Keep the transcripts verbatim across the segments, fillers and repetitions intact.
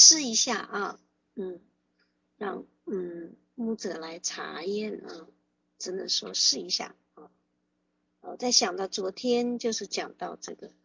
试一下啊，嗯，让嗯牧者来查验啊，只能说试一下啊。我在想到昨天就是讲到这个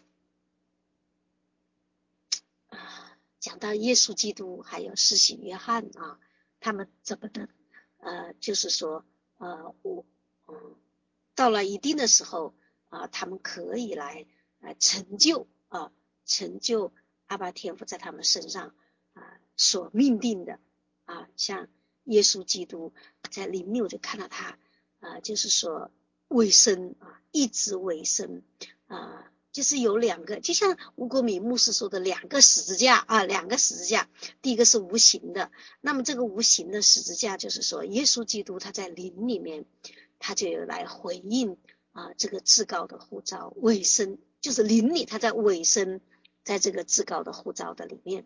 啊，讲到耶稣基督还有施洗约翰啊，他们怎么的呃，就是说呃我嗯到了一定的时候啊，他们可以来来成就啊，成就阿爸天父在他们身上啊所命定的啊，像耶稣基督在灵里我就看到他啊，就是说委身啊，一直委身啊，就是有两个，就像吴国敏牧师说的两个十字架啊，两个十字架，第一个是无形的，那么这个无形的十字架就是说耶稣基督他在灵里面他就有来回应啊这个至高的呼召，委身就是灵里他在委身在这个至高的呼召的里面。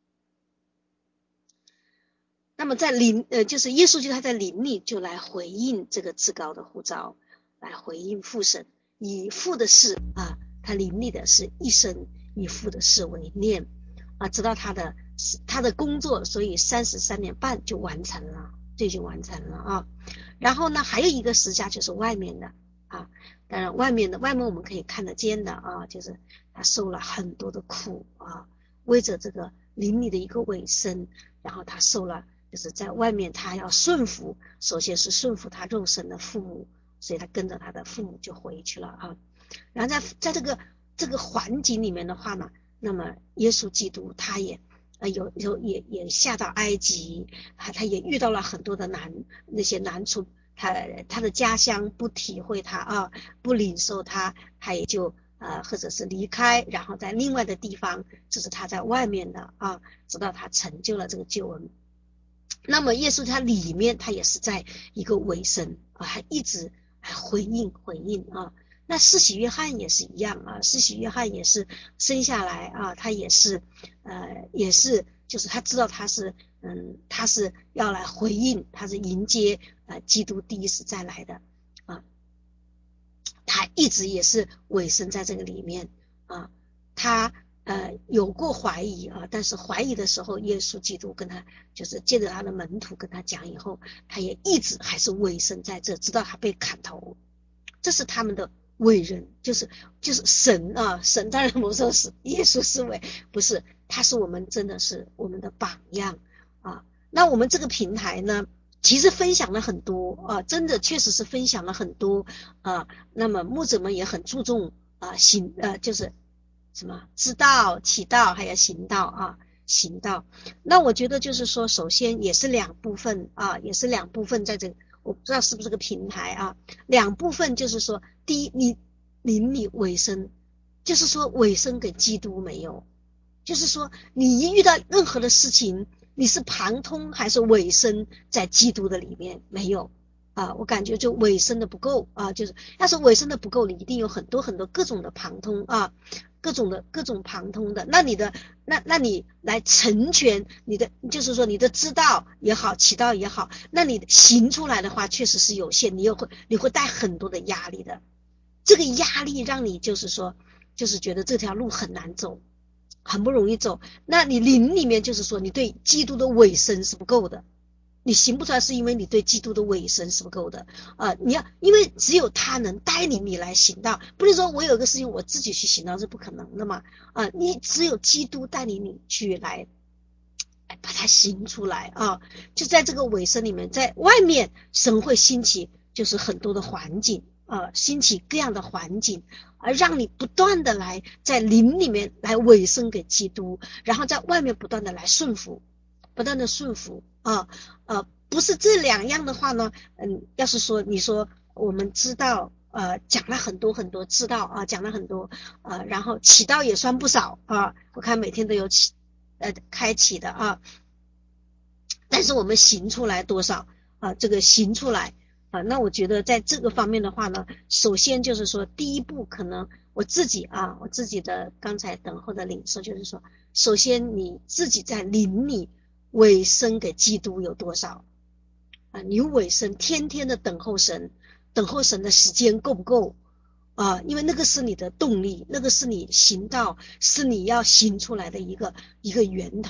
那么在灵呃就是耶稣基督他在灵里就来回应这个至高的呼召，来回应父神，以父的事啊，他灵里的是一生以父的事为念啊，直到他的他的工作，所以三十三年半就完成了，就已经完成了啊。然后呢，还有一个十字架就是外面的啊，当然外面的外面我们可以看得见的啊，就是他受了很多的苦啊，为着这个灵里的一个委身，然后他受了。就是在外面他要顺服，首先是顺服他肉身的父母，所以他跟着他的父母就回去了啊。然后在在这个这个环境里面的话呢，那么耶稣基督他也呃有有也也下到埃及，他他也遇到了很多的难那些难处，他他的家乡不体会他啊，不领受他，他也就呃或者是离开，然后在另外的地方，这是他在外面的啊，直到他成就了这个救恩。那么耶稣他里面他也是在一个尾声啊，还一直回应回应啊。那施洗约翰也是一样啊，施洗约翰也是生下来啊，他也是呃也是就是他知道他是嗯他是要来回应，他是迎接呃基督第一次再来的啊，他一直也是尾声在这个里面啊，他。呃，有过怀疑啊，但是怀疑的时候，耶稣基督跟他就是借着他的门徒跟他讲以后，他也一直还是委身在这，直到他被砍头。这是他们的伟人，就是就是神啊，神当然我说是耶稣是伟，不是，他是我们真的是我们的榜样啊。那我们这个平台呢，其实分享了很多啊，真的确实是分享了很多啊。那么牧者们也很注重啊行呃就是什么知道祈祷还有行道啊行道。那我觉得就是说首先也是两部分啊，也是两部分在这个我不知道是不是个平台啊，两部分就是说第一你邻里委身，就是说委身给基督没有，就是说你一遇到任何的事情你是旁通还是委身在基督的里面没有啊，我感觉就委身的不够啊，就是要是委身的不够，你一定有很多很多各种的旁通啊，各种的各种旁通的，那你的那那你来成全你的，就是说你的知道也好，祈祷也好，那你行出来的话确实是有限，你又会你会带很多的压力的，这个压力让你就是说就是觉得这条路很难走，很不容易走，那你灵里面就是说你对基督的委身是不够的。你行不出来是因为你对基督的委身是不够的啊、呃！你要因为只有他能带领你来行道，不是说我有个事情我自己去行道是不可能的嘛啊、呃！你只有基督带领你去来把它行出来啊！就在这个尾声里面，在外面神会兴起就是很多的环境啊，兴起各样的环境，而让你不断的来在灵里面来委身给基督，然后在外面不断的来顺服，不断的顺服啊呃，不是这两样的话呢，嗯，要是说你说我们知道呃讲了很多很多知道啊，讲了很多呃，然后祈祷也算不少啊，我看每天都有祈呃开启的啊，但是我们行出来多少啊？这个行出来啊，那我觉得在这个方面的话呢，首先就是说第一步可能我自己啊，我自己的刚才等候的领受就是说，首先你自己在灵里委身给基督有多少啊？你委身天天的等候神，等候神的时间够不够啊？因为那个是你的动力，那个是你行道，是你要行出来的一个一个源头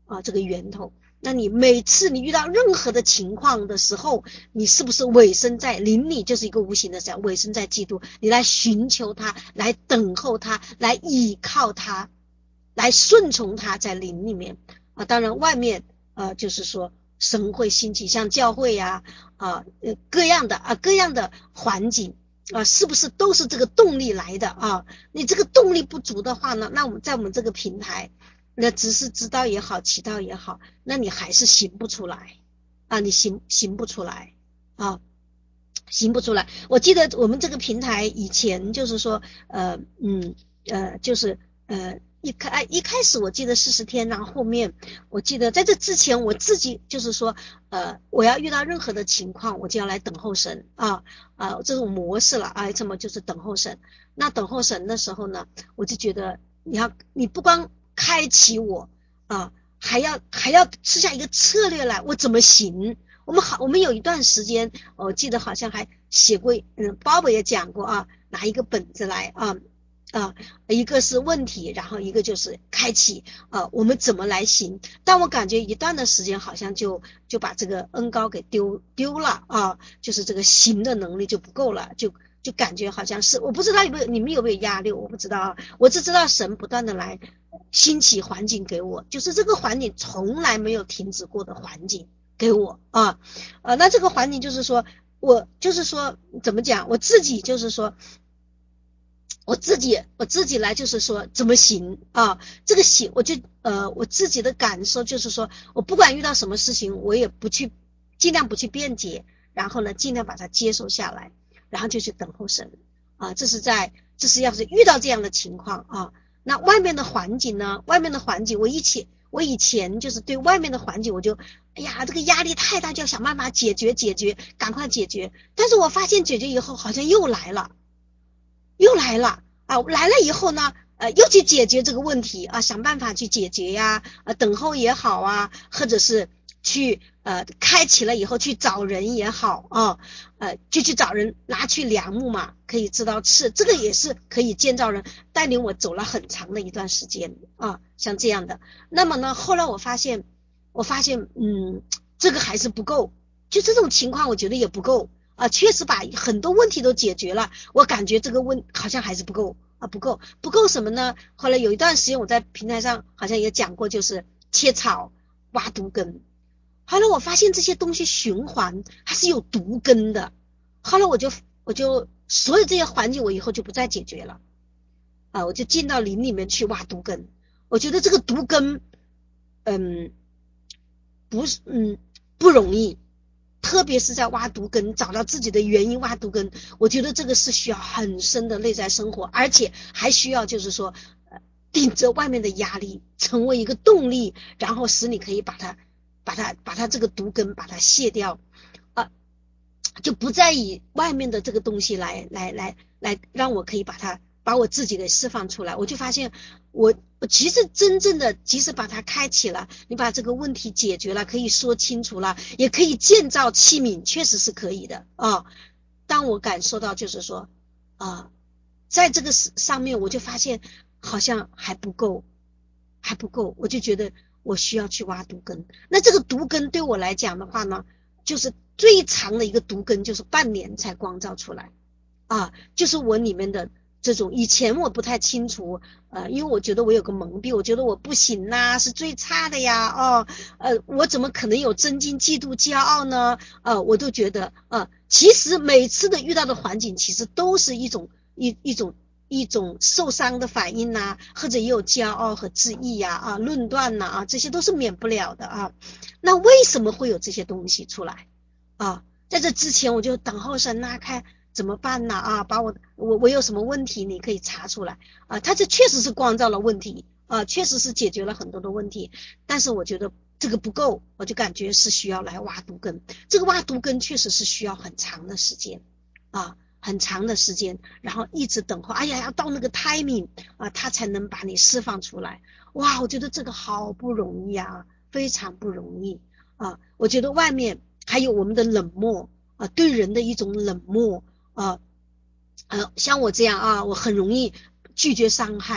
啊，这个源头。那你每次你遇到任何的情况的时候，你是不是委身在灵里，就是一个无形的这样委身在基督，你来寻求他，来等候他，来依靠他，来顺从他，在灵里面啊。当然外面呃就是说神会兴起像教会呀 啊, 啊各样的啊各样的环境啊，是不是都是这个动力来的啊？你这个动力不足的话呢，那我们在我们这个平台，那只是知道也好，祈祷也好，那你还是行不出来啊，你行行不出来啊，行不出来。我记得我们这个平台以前就是说，呃，嗯，呃，就是呃。一开一开始我记得四十天，然后后面我记得在这之前我自己就是说，呃，我要遇到任何的情况，我就要来等候神啊啊，这种模式了啊，这么就是等候神。那等候神的时候呢，我就觉得你要你不光开启我啊，还要还要吃下一个策略来，我怎么行？我们好，我们有一段时间，我记得好像还写过，嗯，鲍勃也讲过啊，拿一个本子来啊。啊，一个是问题，然后一个就是开启啊，我们怎么来行？但我感觉一段的时间好像就就把这个恩高给丢丢了啊，就是这个行的能力就不够了，就就感觉好像是，我不知道有没有你们有没有压力，我不知道啊，我只知道神不断的来兴起环境给我，就是这个环境从来没有停止过的环境给我啊，呃，那这个环境就是说我就是说怎么讲，我自己就是说。我自己我自己来就是说怎么行啊？这个行我就呃我自己的感受就是说，我不管遇到什么事情，我也不去尽量不去辩解，然后呢尽量把它接受下来，然后就去等候神啊。这是在这是要是遇到这样的情况啊，那外面的环境呢？外面的环境我以前我以前就是对外面的环境我就哎呀这个压力太大，就要想办法解决解决，赶快解决。但是我发现解决以后好像又来了。又来了啊！来了以后呢，呃，又去解决这个问题啊，想办法去解决呀，呃，等候也好啊，或者是去呃开启了以后去找人也好啊，呃，就去找人拿去梁木嘛，可以知道刺，这个也是可以建造人，带领我走了很长的一段时间啊，像这样的。那么呢，后来我发现，我发现，嗯，这个还是不够，就这种情况，我觉得也不够。啊，确实把很多问题都解决了，我感觉这个问好像还是不够啊，不够，不够什么呢？后来有一段时间我在平台上好像也讲过，就是切草、挖毒根。后来我发现这些东西循环它是有毒根的，后来我就我就所有这些环境我以后就不再解决了啊，我就进到林里面去挖毒根。我觉得这个毒根，嗯，不是，嗯，不容易。特别是在挖毒根，找到自己的原因挖毒根，我觉得这个是需要很深的内在生活，而且还需要就是说，呃，顶着外面的压力，成为一个动力，然后使你可以把它、把它、把它这个毒根把它卸掉，啊、呃，就不再以外面的这个东西来、来、来、来让我可以把它。把我自己给释放出来，我就发现我其实真正的即使把它开启了，你把这个问题解决了，可以说清楚了，也可以建造器皿，确实是可以的啊。当我感受到就是说啊，在这个上面我就发现好像还不够，还不够，我就觉得我需要去挖毒根。那这个毒根对我来讲的话呢，就是最长的一个毒根就是半年才光照出来啊，就是我里面的这种，以前我不太清楚，呃，因为我觉得我有个蒙蔽，我觉得我不行呐、啊，是最差的呀，哦，呃，我怎么可能有增进嫉妒骄傲呢？呃，我都觉得，呃，其实每次的遇到的环境，其实都是一种一一种一种受伤的反应呐、啊，或者也有骄傲和自义呀、啊，啊，论断呐、啊，啊，这些都是免不了的啊。那为什么会有这些东西出来啊？在这之前，我就等候神拉开。怎么办呢？啊，把我我我有什么问题，你可以查出来啊。他这确实是光照了问题啊，确实是解决了很多的问题，但是我觉得这个不够，我就感觉是需要来挖毒根。这个挖毒根确实是需要很长的时间啊，很长的时间，然后一直等候。哎呀，要到那个 timing 啊，他才能把你释放出来。哇，我觉得这个好不容易啊，非常不容易啊。我觉得外面还有我们的冷漠啊，对人的一种冷漠。啊，呃，像我这样啊，我很容易拒绝伤害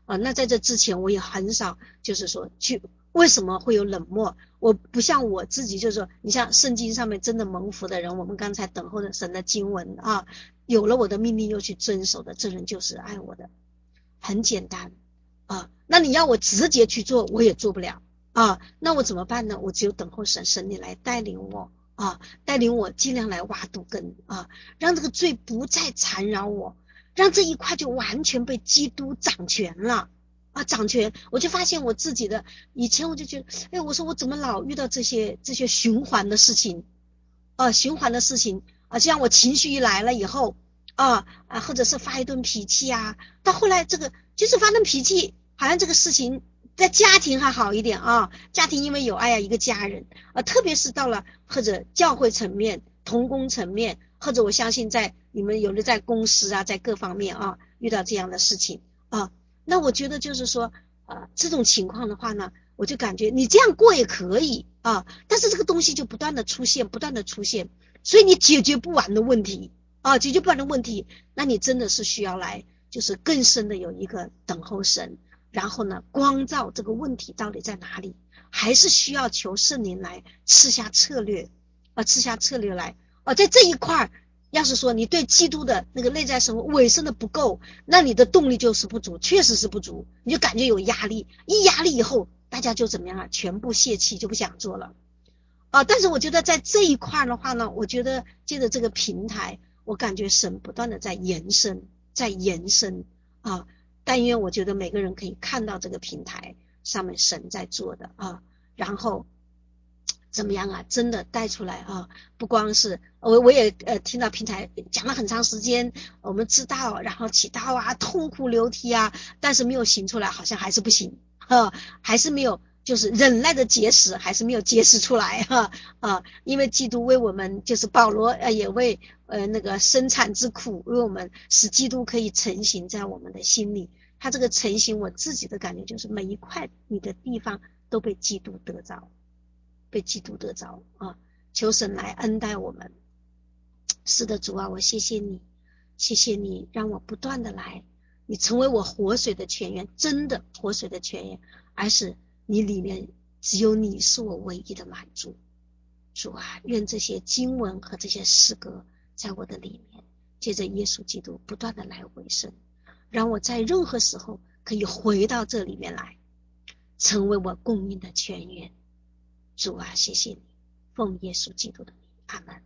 啊。那在这之前我也很少就是说去为什么会有冷漠，我不像我自己就是说，你像圣经上面真的蒙福的人，我们刚才等候的神的经文啊，有了我的命令又去遵守的，这人就是爱我的，很简单啊。那你要我直接去做我也做不了啊，那我怎么办呢？我只有等候神，神你来带领我啊，带领我尽量来挖土根啊，让这个罪不再缠绕我，让这一块就完全被基督掌权了啊，掌权。我就发现我自己的以前我就觉得，哎，我说我怎么老遇到这些这些循环的事情啊，循环的事情啊，像我情绪一来了以后啊啊，或者是发一顿脾气啊，到后来这个就是发顿脾气，好像这个事情在家庭还好一点啊，家庭因为有爱呀，一个家人啊，特别是到了或者教会层面、同工层面，或者我相信在你们有的在公司啊，在各方面啊遇到这样的事情啊，那我觉得就是说呃这种情况的话呢，我就感觉你这样过也可以啊，但是这个东西就不断的出现，不断的出现，所以你解决不完的问题啊，解决不完的问题，那你真的是需要来就是更深的有一个等候神。然后呢，光照这个问题到底在哪里，还是需要求圣灵来赐下策略啊，赐下策略来啊，在这一块要是说你对基督的那个内在生活委身的不够，那你的动力就是不足，确实是不足，你就感觉有压力，一压力以后大家就怎么样啊，全部泄气，就不想做了啊。但是我觉得在这一块的话呢，我觉得借着这个平台，我感觉神不断的在延伸，在延伸啊。但因为我觉得每个人可以看到这个平台上面神在做的啊，然后怎么样啊，真的带出来啊，不光是我我也呃听到平台讲了很长时间，我们知道然后祈祷啊，痛哭流涕啊，但是没有行出来，好像还是不行啊，还是没有就是忍耐的结实还是没有结实出来哈 啊, 啊，因为基督为我们就是保罗呃也为呃那个生产之苦为我们使基督可以成型在我们的心里，他这个成型我自己的感觉就是每一块你的地方都被基督得着，被基督得着啊！求神来恩待我们。是的，主啊，我谢谢你，谢谢你让我不断的来，你成为我活水的泉源，真的活水的泉源，而是你里面只有你是我唯一的满足。主啊，愿这些经文和这些诗歌在我的里面，借着耶稣基督不断的来回升，让我在任何时候可以回到这里面来，成为我供应的泉源。主啊，谢谢你，奉耶稣基督的名，阿们。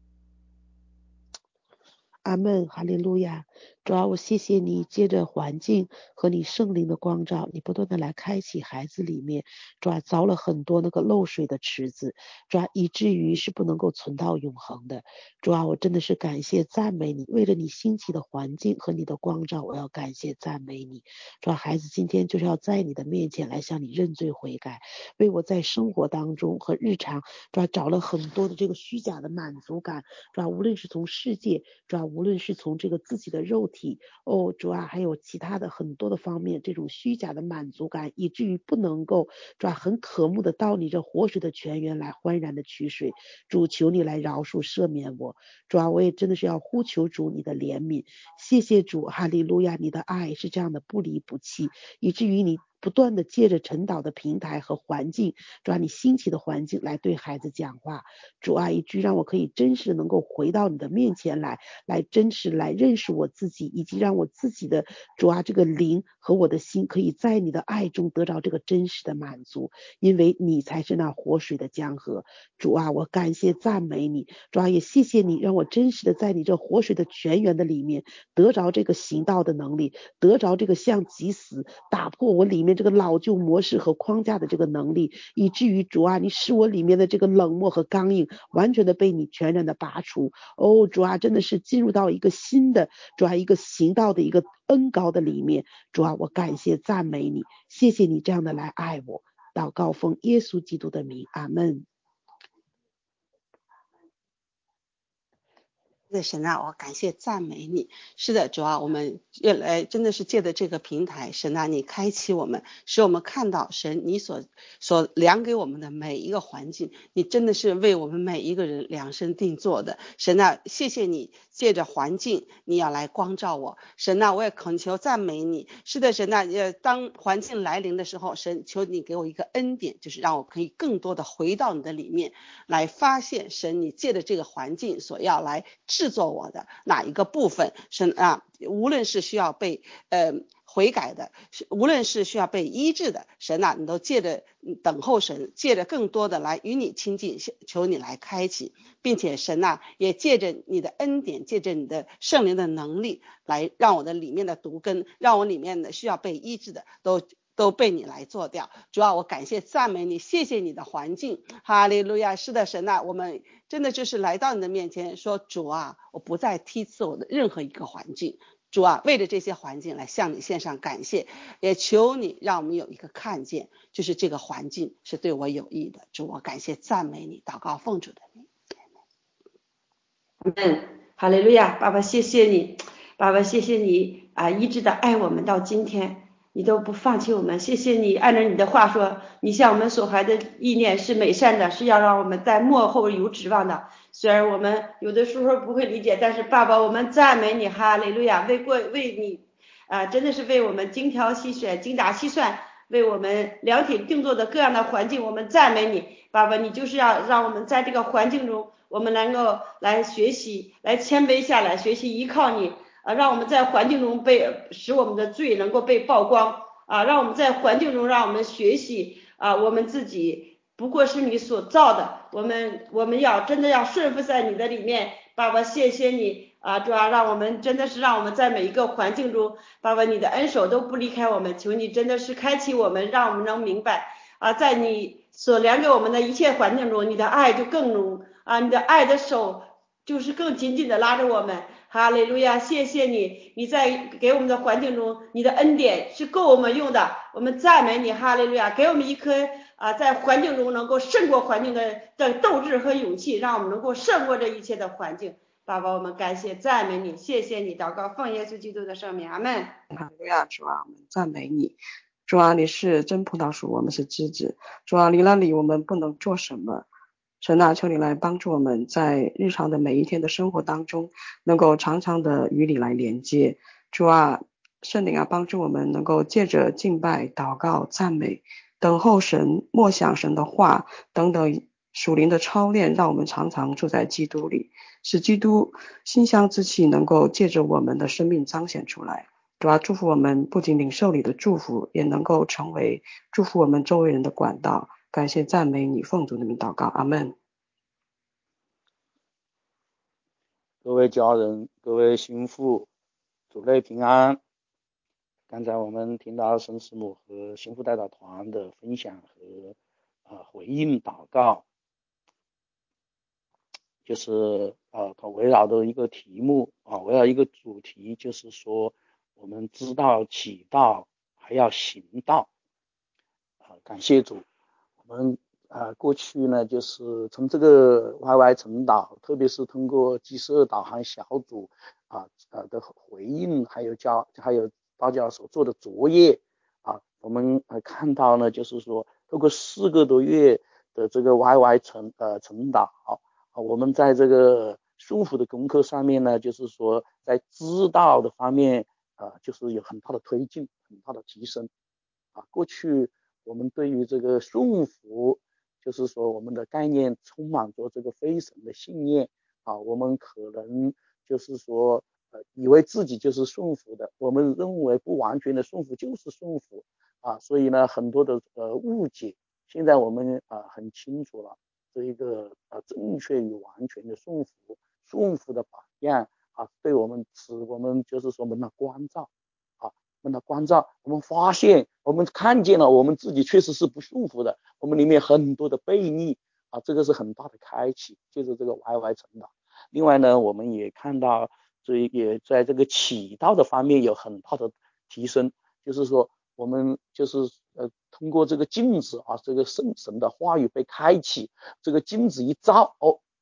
阿们，哈利路亚。主啊，我谢谢你，借着环境和你圣灵的光照，你不断的来开启孩子里面，主啊，凿了很多那个漏水的池子，主啊，以至于是不能够存到永恒的。主啊，我真的是感谢赞美你，为了你兴起的环境和你的光照，我要感谢赞美你。主啊，孩子今天就是要在你的面前来向你认罪悔改，为我在生活当中和日常，主啊，找了很多的这个虚假的满足感，主啊，无论是从世界，主啊，无论是从这个自己的肉体，哦，主啊，还有其他的很多的方面，这种虚假的满足感，以至于不能够，主啊，很渴慕的到你这活水的泉源来欢然的取水。主，求你来饶恕赦免我。主啊，我也真的是要呼求主你的怜悯。谢谢主，哈利路亚，你的爱是这样的不离不弃，以至于你不断的借着晨祷的平台和环境，主啊，你兴起的环境来对孩子讲话。主啊，一句让我可以真实能够回到你的面前来，来真实来认识我自己，以及让我自己的主啊这个灵和我的心可以在你的爱中得到这个真实的满足，因为你才是那活水的江河。主啊，我感谢赞美你，主啊，也谢谢你让我真实的在你这活水的泉源的里面得着这个行道的能力，得着这个像即死打破我里面这个老旧模式和框架的这个能力，以至于主啊，你使我里面的这个冷漠和刚硬完全的被你全然的拔除。哦，主啊，真的是进入到一个新的主啊一个行道的一个恩膏的里面。主啊，我感谢赞美你，谢谢你这样的来爱我。祷告奉耶稣基督的名，阿们。 对神啊，我感谢赞美你。是的，主啊，我们越来真的是借着这个平台，神啊，你开启我们，使我们看到神你所所量给我们的每一个环境，你真的是为我们每一个人量身定做的。神啊，谢谢你借着环境，你要来光照我。神啊，我也恳求赞美你。是的，神啊，呃，当环境来临的时候，神求你给我一个恩典，就是让我可以更多的回到你的里面，来发现神你借着这个环境所要来制作我的哪一个部分，神啊，无论是需要被呃悔改的，无论是需要被医治的，神啊，你都借着等候神，借着更多的来与你亲近，求你来开启，并且神啊，也借着你的恩典，借着你的圣灵的能力，来让我的里面的毒根，让我里面的需要被医治的都都被你来做掉。主要我感谢赞美你，谢谢你的环境，哈利路亚。是的，神啊，我们真的就是来到你的面前说，主啊，我不再踢刺我的任何一个环境，主啊，为了这些环境来向你献上感谢，也求你让我们有一个看见，就是这个环境是对我有益的。主，我感谢赞美你，祷告奉主的名。 嗯，哈利路亚，爸爸谢谢你，爸爸谢谢你啊，一直的爱我们到今天，你都不放弃我们，谢谢你。按照你的话说，你向我们所怀的意念是美善的，是要让我们在末后有指望的。虽然我们有的时候不会理解，但是爸爸，我们赞美你，哈利路亚，为过为你啊，真的是为我们精挑细选、精打细算，为我们量体定做的各样的环境，我们赞美你，爸爸，你就是要让我们在这个环境中，我们能够来学习，来谦卑下来，学习依靠你啊，让我们在环境中被使我们的罪能够被曝光啊，让我们在环境中让我们学习啊，我们自己不过是你所造的，我们我们要真的要顺服在你的里面，爸爸，谢谢你啊，主要让我们真的是让我们在每一个环境中，爸爸你的恩手都不离开我们，求你真的是开启我们，让我们能明白啊，在你所量给我们的一切环境中，你的爱就更浓啊，你的爱的手就是更紧紧的拉着我们，哈利路亚，谢谢你，你在给我们的环境中，你的恩典是够我们用的，我们赞美你，哈利路亚，给我们一颗啊，在环境中能够胜过环境的的斗志和勇气，让我们能够胜过这一切的环境。爸爸，我们感谢赞美你，谢谢你，祷告奉耶稣基督的圣名，阿们。 哈利路亚，主啊，我们赞美你。主啊，你是真葡萄树，我们是枝子。主啊，离了你我们不能做什么。神啊，求你来帮助我们在日常的每一天的生活当中，能够常常的与你来连接。主啊，圣灵啊，帮助我们能够借着敬拜、祷告、赞美、等候神、默想神的话等等属灵的操练，让我们常常住在基督里，使基督馨香之气能够借着我们的生命彰显出来。主啊，祝福我们不仅领受你的祝福，也能够成为祝福我们周围人的管道。感谢赞美你，奉主的名祷告，阿们。 各位家人，各位心腹，主内平安。刚才我们听到神师母和心腹代祷团的分享和呃回应祷告，就是呃它围绕的一个题目啊，围绕一个主题，就是说我们知道起道，还要行道啊。感谢主，我们啊，过去呢，就是从这个 Y Y 晨祷，特别是通过第十二导航小组啊呃的回应，还有教还有道教所做的作业啊，我们呃看到呢，就是说通过四个多月的这个 Y Y 晨呃晨祷啊，我们在这个顺服的功课上面呢，就是说在知道的方面啊，就是有很大的推进，很大的提升啊。过去我们对于这个顺服，就是说我们的概念充满着这个非神的信念啊，我们可能就是说呃以为自己就是顺服的，我们认为不完全的顺服就是顺服啊，所以呢很多的呃误解，现在我们啊、呃、很清楚了这一个呃正确与完全的顺服，顺服的榜样啊，对我们使我们就是说我们的关照啊。我们的关照，我们发现，我们看见了，我们自己确实是不顺服的，我们里面很多的悖逆啊，这个是很大的开启，就是这个 Y Y 成长。另外呢，我们也看到，这也在这个启道的方面有很大的提升，就是说，我们就是呃通过这个镜子啊，这个圣神的话语被开启，这个镜子一照，哦，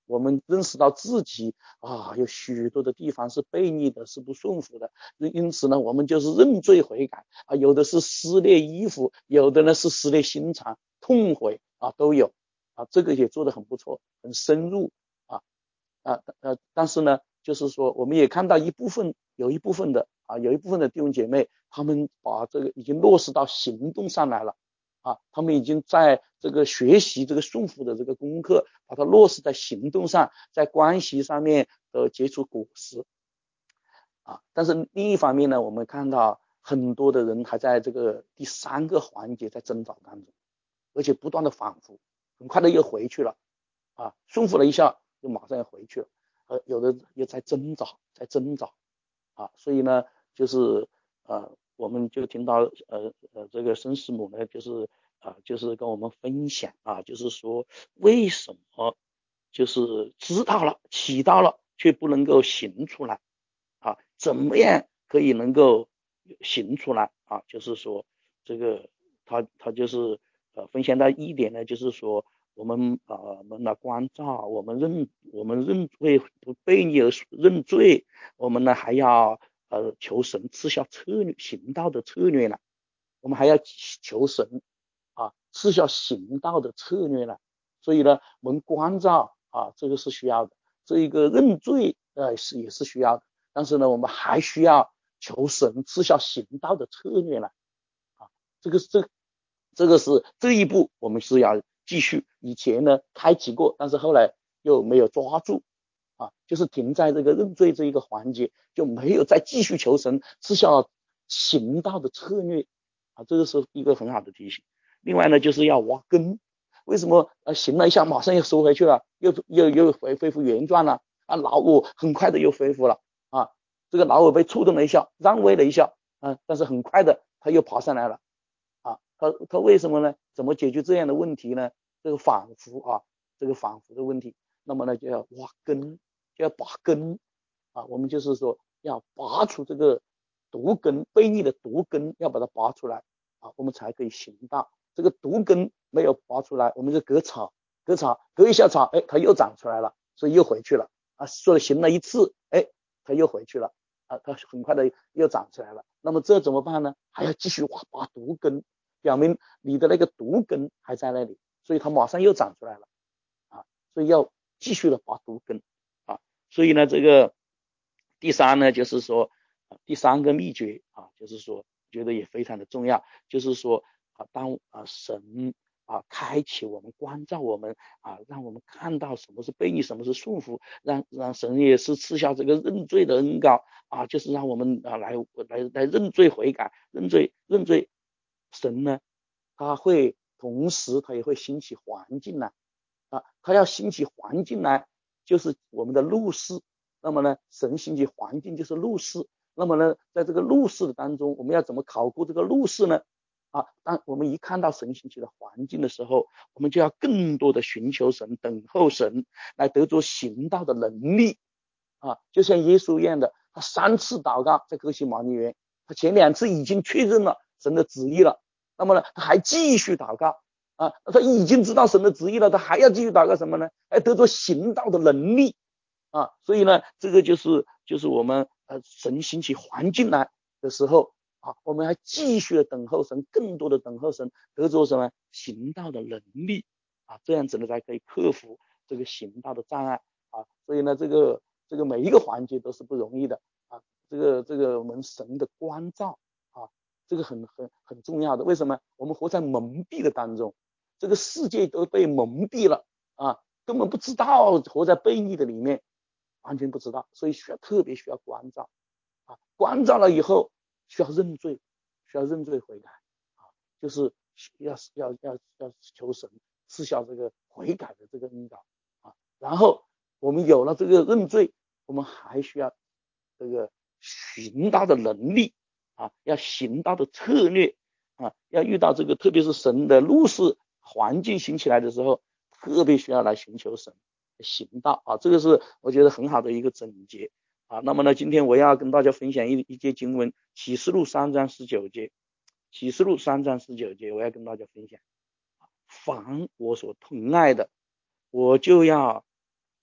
我们认识到自己啊有许多的地方是悖逆的，是不顺服的，因此呢我们就是认罪悔改啊，有的是撕裂衣服，有的呢是撕裂心肠，痛悔啊都有啊，这个也做得很不错，很深入啊啊呃但是呢就是说我们也看到一部分有一部分的啊有一部分的弟兄姐妹，他们把这个已经落实到行动上来了啊，他们已经在这个学习这个顺服的这个功课，把它落实在行动上，在关系上面的结出果实啊。但是另一方面呢，我们看到很多的人还在这个第三个环节在挣扎当中，而且不断的反复，很快的又回去了啊，顺服了一下就马上要回去了，呃，有的又在挣扎，在挣扎啊，所以呢，就是呃。我们就听到呃呃这个孙师母呢，就是啊、呃、就是跟我们分享啊，就是说为什么就是知道了起到了却不能够行出来啊？怎么样可以能够行出来啊？就是说这个他他就是呃分享到一点呢，就是说我们啊、呃、我们的关照，我们认我们认为不悖逆而认罪，我们呢还要。呃，求神赐下策略行道的策略了，我们还要求神啊赐下行道的策略了。所以呢，我们关照啊，这个是需要的，这一个认罪呃是也是需要的，但是呢，我们还需要求神赐下行道的策略了啊。这个这这个是这一步我们是要继续，以前呢开启过，但是后来又没有抓住。啊，就是停在这个认罪这一个环节，就没有再继续求神赐下行道的策略啊，这个是一个很好的提醒。另外呢，就是要挖根，为什么呃行了一下马上又收回去了，又又又恢恢复原状了啊？老我很快的又恢复了啊，这个老我被触动了一下，让位了一下啊，但是很快的他又爬上来了啊，他他为什么呢？怎么解决这样的问题呢？这个反复啊，这个反复的问题，那么呢就要挖根。就要拔根啊，我们就是说要拔出这个毒根，悖逆的毒根要把它拔出来啊，我们才可以行道。这个毒根没有拔出来，我们就割草，割草，割一下草，哎，它又长出来了，所以又回去了啊。说行了一次，哎，它又回去了啊，它很快的又长出来了。那么这怎么办呢？还要继续挖拔毒根，表明你的那个毒根还在那里，所以它马上又长出来了啊，所以要继续的拔毒根。所以呢，这个第三呢，就是说第三个秘诀啊，就是说觉得也非常的重要，就是说啊，当啊神啊开启我们，关照我们啊，让我们看到什么是悖逆，什么是顺服，让让神也是赐下这个认罪的恩膏啊，就是让我们啊来来来认罪悔改，认罪认罪。神呢，他会同时他也会兴起环境来啊，他要兴起环境来。就是我们的路世，那么呢，神兴起环境就是路世，那么呢，在这个路世的当中，我们要怎么考估这个路世呢？啊，当我们一看到神兴起的环境的时候，我们就要更多的寻求神，等候神，来得着行道的能力啊，就像耶稣一样的，他三次祷告在哥西玛尼园，他前两次已经确认了神的旨意了，那么呢，他还继续祷告。啊，他已经知道神的旨意了，他还要继续祷告什么呢？还得着行道的能力啊！所以呢，这个就是就是我们呃神兴起环境来的时候啊，我们还继续的等候神，更多的等候神，得着什么行道的能力啊，这样子呢才可以克服这个行道的障碍啊。所以呢，这个这个每一个环节都是不容易的啊，这个这个我们神的关照啊，这个很很很重要的。为什么？我们活在蒙蔽的当中。这个世界都被蒙蔽了啊，根本不知道活在悖逆的里面，完全不知道，所以需要特别需要关照啊，关照了以后需要认罪，需要认罪悔改啊，就是要要要要求神赐下这个悔改的这个恩膏啊，然后我们有了这个认罪，我们还需要这个行道的能力啊，要行道的策略啊，要遇到这个特别是神的路世环境兴起来的时候，特别需要来寻求神行道啊，这个是我觉得很好的一个总结啊。那么呢，今天我要跟大家分享一一节经文，启示录三章十九节，启示录三章十九节，我要跟大家分享，凡我所疼爱的，我就要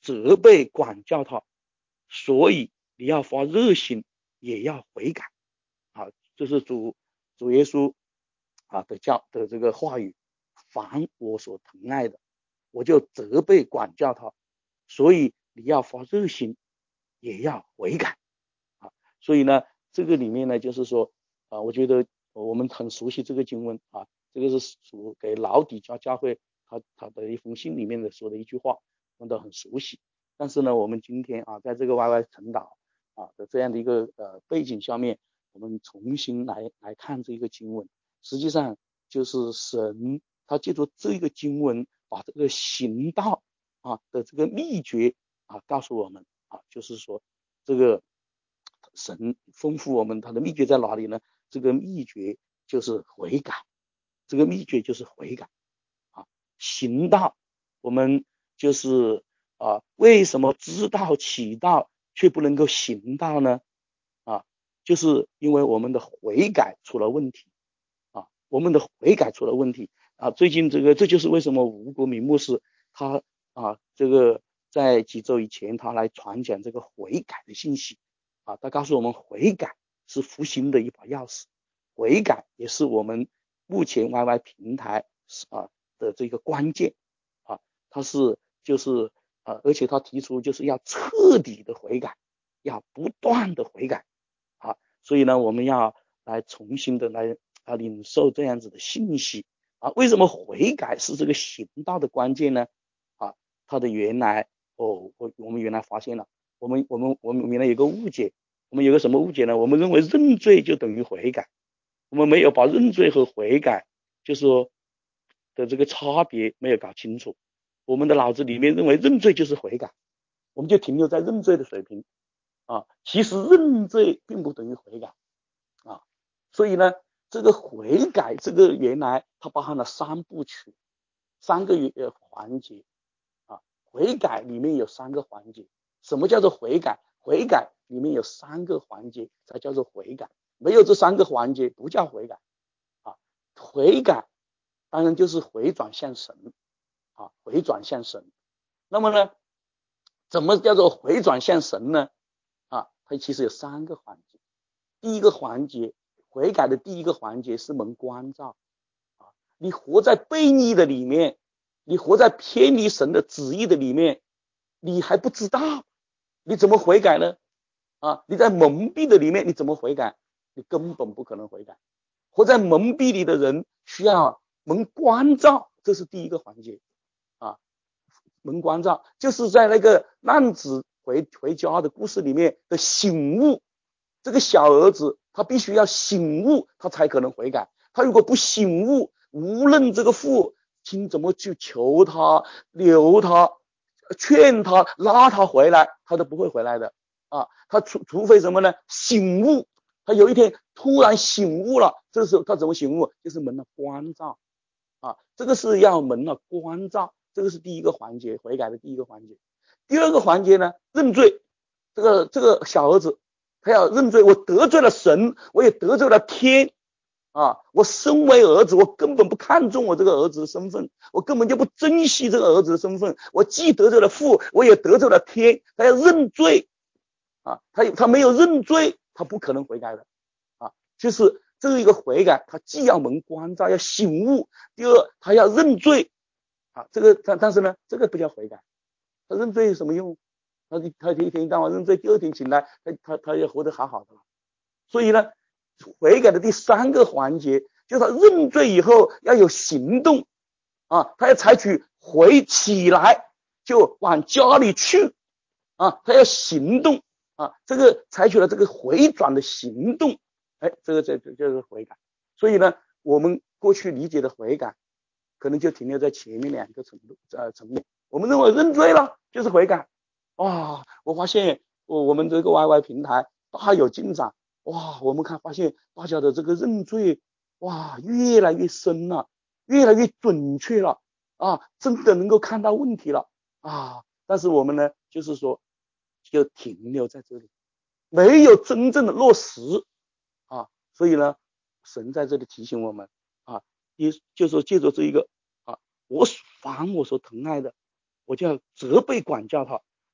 责备管教他，所以你要发热心，也要悔改。啊，这是主主耶稣啊的教的这个话语。凡我所疼爱的，我就责备管教他，所以你要发热心，也要悔改。啊，所以呢，这个里面呢，就是说啊，我觉得我们很熟悉这个经文啊，这个是属给老底嘉教会他他的一封信里面的说的一句话，我们都很熟悉。但是呢，我们今天啊，在这个 Y Y 晨祷啊的这样的一个呃背景下面，我们重新来来看这个经文，实际上就是神他借助这个经文，把这个行道啊的这个秘诀啊告诉我们啊，就是说这个神丰富我们，他的秘诀在哪里呢？这个秘诀就是悔改，这个秘诀就是悔改啊。行道，我们就是啊，为什么知道起道却不能够行道呢？啊，就是因为我们的悔改出了问题啊，我们的悔改出了问题啊。最近这个，这就是为什么吴国明牧师他啊，这个在几周以前他来传讲这个悔改的信息啊，他告诉我们悔改是复兴的一把钥匙，悔改也是我们目前 Y Y 平台啊的这个关键啊，他是就是啊，而且他提出就是要彻底的悔改，要不断的悔改啊，所以呢，我们要来重新的来啊领受这样子的信息啊。为什么悔改是这个行道的关键呢？啊，它的原来哦，我我们原来发现了，我们我们我们原来有个误解，我们有个什么误解呢？我们认为认罪就等于悔改，我们没有把认罪和悔改就是说的这个差别没有搞清楚，我们的脑子里面认为认罪就是悔改，我们就停留在认罪的水平啊，其实认罪并不等于悔改啊，所以呢，这个悔改这个原来它包含了三部曲，三个环节啊，悔改里面有三个环节。什么叫做悔改？悔改里面有三个环节才叫做悔改，没有这三个环节不叫悔改啊。悔改当然就是回转向神啊，回转向神。那么呢，怎么叫做回转向神呢？啊，它其实有三个环节。第一个环节，悔改的第一个环节是蒙光照啊，你活在悖逆的里面，你活在偏离神的旨意的里面，你还不知道，你怎么悔改呢？啊，你在蒙蔽的里面，你怎么悔改？你根本不可能悔改。活在蒙蔽里的人需要蒙光照，这是第一个环节啊。蒙光照就是在那个浪子回回家的故事里面的醒悟，这个小儿子他必须要醒悟，他才可能悔改。他如果不醒悟，无论这个父亲怎么去求他、留他、劝他、拉他回来，他都不会回来的啊。他除除非什么呢？醒悟，他有一天突然醒悟了，这时候他怎么醒悟？就是蒙了光照啊，这个是要蒙了光照，这个是第一个环节，悔改的第一个环节。第二个环节呢，认罪。这个这个小儿子他要认罪，我得罪了神，我也得罪了天啊！我身为儿子，我根本不看重我这个儿子的身份，我根本就不珍惜这个儿子的身份，我既得罪了父，我也得罪了天。他要认罪啊，他他没有认罪，他不可能悔改的啊。就是这一个悔改，他既要蒙光照，要醒悟；第二，他要认罪啊。这个但但是呢，这个不叫悔改，他认罪有什么用？他他一天到晚认罪，第二天醒来，他他他也活得好好的了。所以呢，悔改的第三个环节就是他认罪以后要有行动啊，他要采取回起来就往家里去啊，他要行动啊，这个采取了这个回转的行动，哎，这个这这就是悔改。所以呢，我们过去理解的悔改，可能就停留在前面两个程度呃层面。我们认为认罪了就是悔改。哇，我发现我我们这个 Y Y 平台大有进展，哇，我们看发现大家的这个认罪，哇，越来越深了，越来越准确了啊，真的能够看到问题了啊。但是我们呢，就是说就停留在这里，没有真正的落实啊。所以呢，神在这里提醒我们啊，也就是说借着这一个啊，我凡我所疼爱的，我就要责备管教他。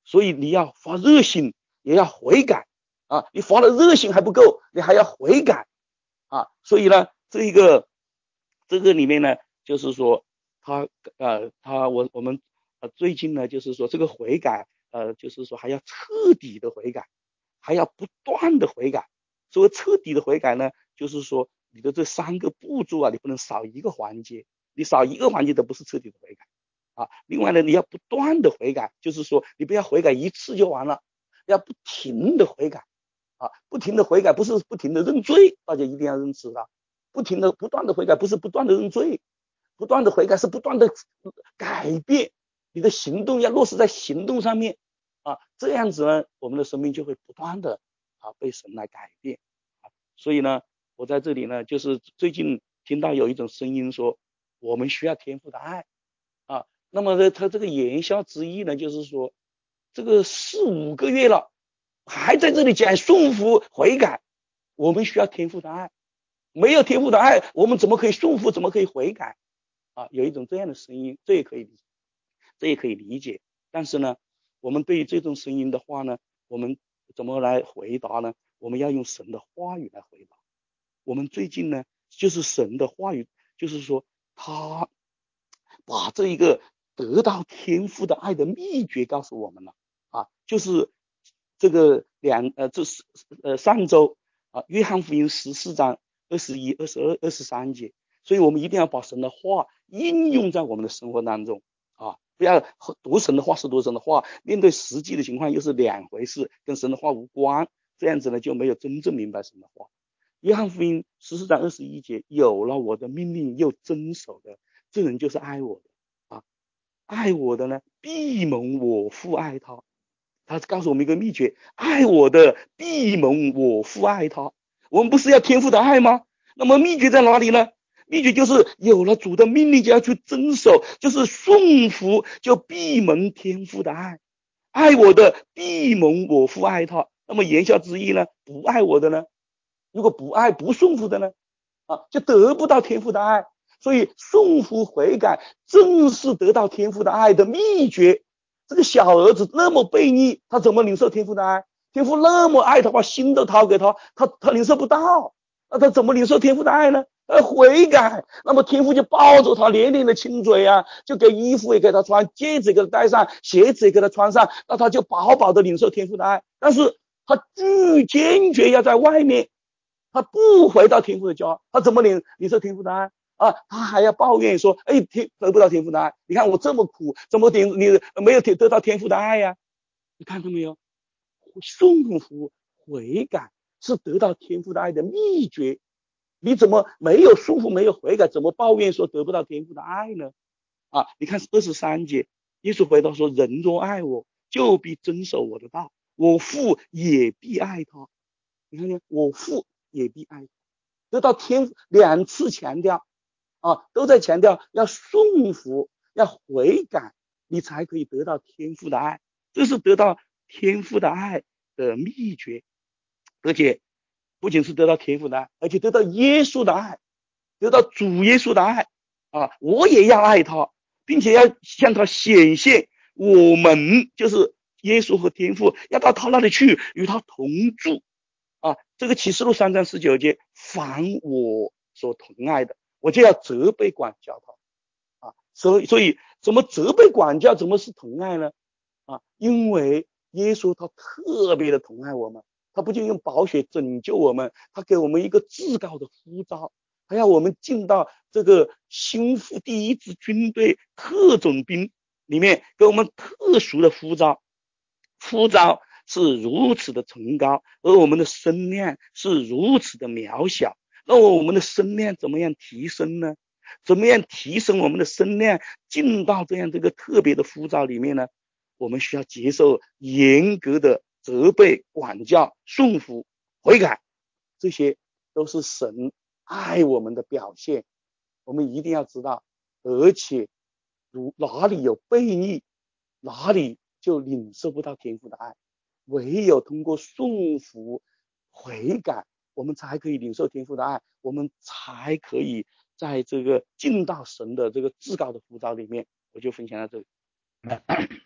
所以你要发热心，也要悔改啊！你发了热心还不够，你还要悔改啊！所以呢，这个这个里面呢，就是说他呃他我我们呃最近呢，就是说这个悔改呃就是说还要彻底的悔改，还要不断的悔改。所谓彻底的悔改呢，就是说你的这三个步骤啊，你不能少一个环节，你少一个环节都不是彻底的悔改。啊，另外呢，你要不断的悔改，就是说你不要悔改一次就完了，要不停的悔改啊，不停的悔改不是不停的认罪，大家一定要认识到，不停的不断的悔改不是不断的认罪，不断的悔改是不断的改变，你的行动要落实在行动上面啊，这样子呢，我们的生命就会不断的啊被神来改变啊。所以呢，我在这里呢，就是最近听到有一种声音说，我们需要天父的爱啊。那么呢，他这个言下之意呢，就是说，这个四五个月了，还在这里讲顺服悔改，我们需要天父的爱，没有天父的爱，我们怎么可以顺服，怎么可以悔改啊？有一种这样的声音，这也可以理解，这也可以理解。但是呢，我们对于这种声音的话呢，我们怎么来回答呢？我们要用神的话语来回答。我们最近呢，就是神的话语，就是说他把这一个得到天父的爱的秘诀告诉我们了啊，就是这个两呃这是呃上周啊约翰福音十四章二十一、二十二、二十三节，所以我们一定要把神的话应用在我们的生活当中啊，不要读神的话是读神的话，面对实际的情况又是两回事，跟神的话无关，这样子呢就没有真正明白神的话。约翰福音十四章二十一节，有了我的命令又遵守的，这人就是爱我的啊，爱我的呢，必蒙我父爱他。他告诉我们一个秘诀，爱我的必蒙我父爱他。我们不是要天父的爱吗？那么秘诀在哪里呢？秘诀就是有了主的命令就要去遵守，就是顺服，就必蒙天父的爱。爱我的必蒙我父爱他。那么言下之意呢，不爱我的呢，如果不爱不顺服的呢，啊，就得不到天父的爱。所以顺服悔改正是得到天父的爱的秘诀。这个小儿子那么悖逆，他怎么领受天父的爱？天父那么爱他，把心都掏给他，他他领受不到，那他怎么领受天父的爱呢？呃，悔改，那么天父就抱着他连连的亲嘴啊，就给衣服也给他穿，戒指给他戴上，鞋子也给他穿上，那他就饱饱的领受天父的爱。但是他拒坚决要在外面，他不回到天父的家，他怎么领领受天父的爱啊？他还要抱怨说，哎，天得不到天父的爱，你看我这么苦，怎么顶你没有得到天父的爱呀、啊？你看到没有？顺服悔改是得到天父的爱的秘诀。你怎么没有顺服，没有悔改，怎么抱怨说得不到天父的爱呢？啊，你看二十三节，耶稣回答说，人若爱我，就必遵守我的道，我父也必爱他。你看见，我父也必爱他。得到天两次强调啊，都在强调要顺服，要悔改，你才可以得到天父的爱。这是得到天父的爱的秘诀。而且不仅是得到天父的爱，而且得到耶稣的爱，得到主耶稣的爱啊！我也要爱他，并且要向他显现，我们就是耶稣和天父要到他那里去，与他同住啊！这个启示录三章十九节，凡我所疼爱的，我就要责备管教他啊！所以，所以怎么责备管教，怎么是疼爱呢？啊，因为耶稣他特别的疼爱我们。他不仅用宝血拯救我们，他给我们一个至高的呼召，还要我们进到这个心腹第一支军队特种兵里面，给我们特殊的呼召。呼召是如此的崇高，而我们的身量是如此的渺小。那我们的身量怎么样提升呢？怎么样提升我们的身量，进到这样这个特别的呼召里面呢？我们需要接受严格的责备、管教、顺服、悔改，这些都是神爱我们的表现。我们一定要知道，而且如哪里有悖逆，哪里就领受不到天父的爱。唯有通过顺服、悔改，我们才可以领受天父的爱，我们才可以在这个进到神的这个至高的呼召里面。我就分享到这里。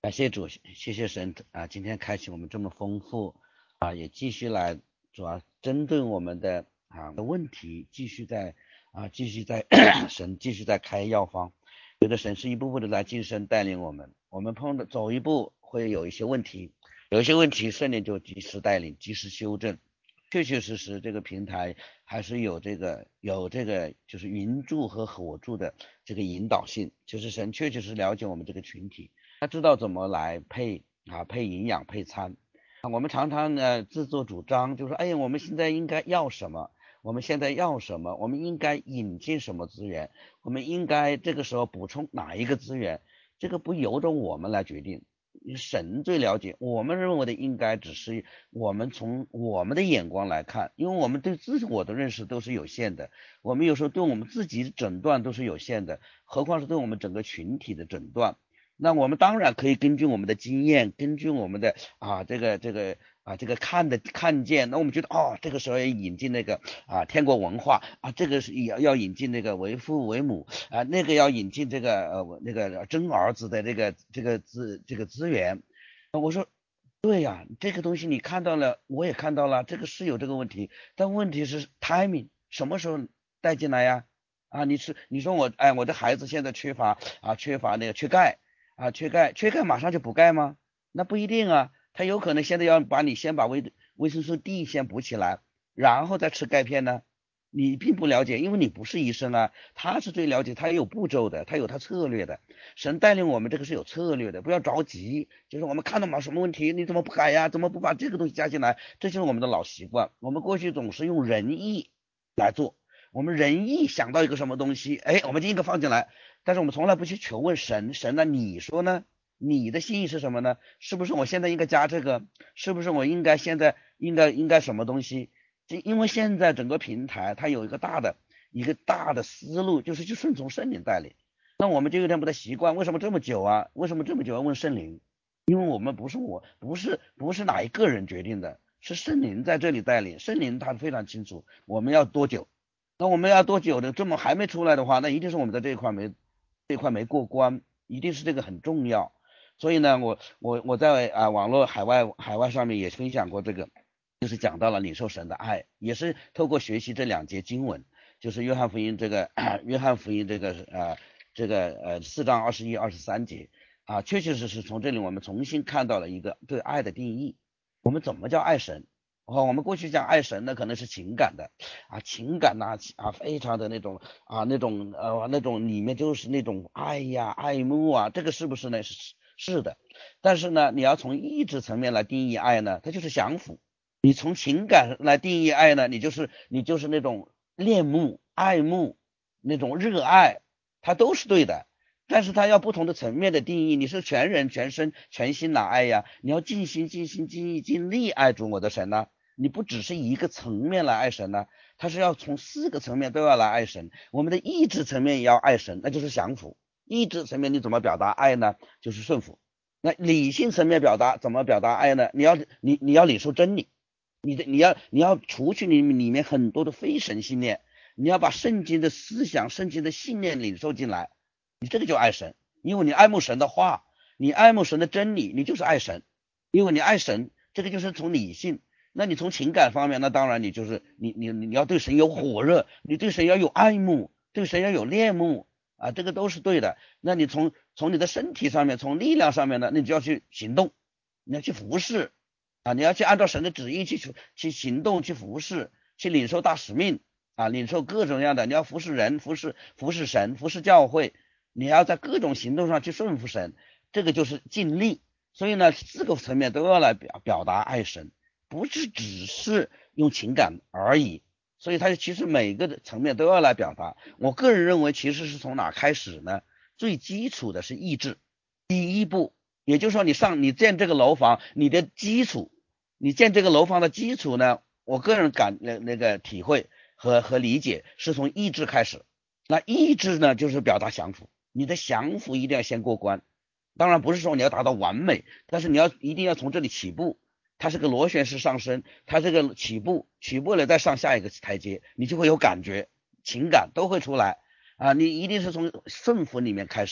感谢主，谢谢神啊！今天开启我们这么丰富啊，也继续来主要针对我们的啊的问题，继续在啊继续在神继续在开药方。有的神是一步步的来晋升带领我们，我们碰的走一步会有一些问题，有一些问题圣灵就及时带领，及时修正。确确实实这个平台还是有这个有这个就是云柱和火柱的这个引导性，就是神确确实了解我们这个群体，他知道怎么来配啊配营养配餐。我们常常呢自作主张，就是说哎呀我们现在应该要什么，我们现在要什么，我们应该引进什么资源，我们应该这个时候补充哪一个资源，这个不由着我们来决定，神最了解。我们认为的应该只是我们从我们的眼光来看，因为我们对自我的认识都是有限的，我们有时候对我们自己诊断都是有限的，何况是对我们整个群体的诊断。那我们当然可以根据我们的经验，根据我们的啊这个这个啊这个看的看见，那我们觉得哦这个时候要引进那个啊天国文化啊，这个是要要引进那个为父为母啊，那个要引进这个呃那个真儿子的这个这个资这个资源。我说对呀，这个东西你看到了，我也看到了，这个是有这个问题，但问题是 timing 什么时候带进来呀？啊，你是你说我哎我的孩子现在缺乏啊缺乏那个缺钙。啊，缺钙，缺钙马上就补钙吗？那不一定啊，他有可能现在要把你先把维维生素 D 先补起来，然后再吃钙片呢。你并不了解，因为你不是医生啊，他是最了解，他有步骤的，他有他策略的。神带领我们这个是有策略的，不要着急。就是我们看到嘛什么问题，你怎么不改呀？怎么不把这个东西加进来？这就是我们的老习惯。我们过去总是用仁义来做，我们仁义想到一个什么东西，哎，我们就应该放进来。但是我们从来不去求问神，神呢？你说呢？你的心意是什么呢？是不是我现在应该加这个？是不是我应该现在应该应该什么东西？因为现在整个平台它有一个大的一个大的思路，就是去顺从圣灵带领。那我们就有点不太习惯，为什么这么久啊？为什么这么久要问圣灵？因为我们不是我不是不是哪一个人决定的，是圣灵在这里带领，圣灵他非常清楚我们要多久。那我们要多久的？这么还没出来的话，那一定是我们在这一块没这块没过关，一定是这个很重要。所以呢，我我我在啊网络海外海外上面也分享过这个，就是讲到了领受神的爱，也是透过学习这两节经文，就是约翰福音这个约翰福音这个呃这个呃四章二十一二十三节啊，确确实实从这里我们重新看到了一个对爱的定义。我们怎么叫爱神？哦，我们过去讲爱神呢，可能是情感的啊，情感呐 啊, 啊，非常的那种啊，那种呃，那种里面就是那种爱呀、爱慕啊，这个是不是呢？是是的。但是呢，你要从意志层面来定义爱呢，它就是降服；你从情感来定义爱呢，你就是你就是那种恋慕、爱慕、那种热爱，它都是对的。但是它要不同的层面的定义，你是全人全身全心来爱呀，你要尽心尽心尽意尽力爱主我的神呢，你不只是一个层面来爱神呢，它是要从四个层面都要来爱神。我们的意志层面也要爱神，那就是降服。意志层面你怎么表达爱呢？就是顺服。那理性层面表达怎么表达爱呢？你要你你要领受真理，你的你要你要除去你里面很多的非神信念，你要把圣经的思想、圣经的信念领受进来。你这个就爱神，因为你爱慕神的话，你爱慕神的真理，你就是爱神。因为你爱神，这个就是从理性。那你从情感方面，那当然你就是你你你要对神有火热，你对神要有爱慕，对神要有恋慕啊，这个都是对的。那你从从你的身体上面，从力量上面呢，那你就要去行动，你要去服侍啊，你要去按照神的旨意去去行动，去服侍，去领受大使命啊，领受各种各样的，你要服侍人，服侍服侍神，服侍教会。你要在各种行动上去顺服神，这个就是尽力。所以呢，四个层面都要来表表达爱神，不是只是用情感而已。所以它其实每个层面都要来表达。我个人认为，其实是从哪开始呢？最基础的是意志，第一步，也就是说你上你建这个楼房，你的基础，你建这个楼房的基础呢，我个人感那那个体会和和理解是从意志开始。那意志呢，就是表达降服。你的降服一定要先过关，当然不是说你要达到完美，但是你要一定要从这里起步，它是个螺旋式上升，它这个起步起步了再上下一个台阶，你就会有感觉，情感都会出来啊！你一定是从顺服里面开始，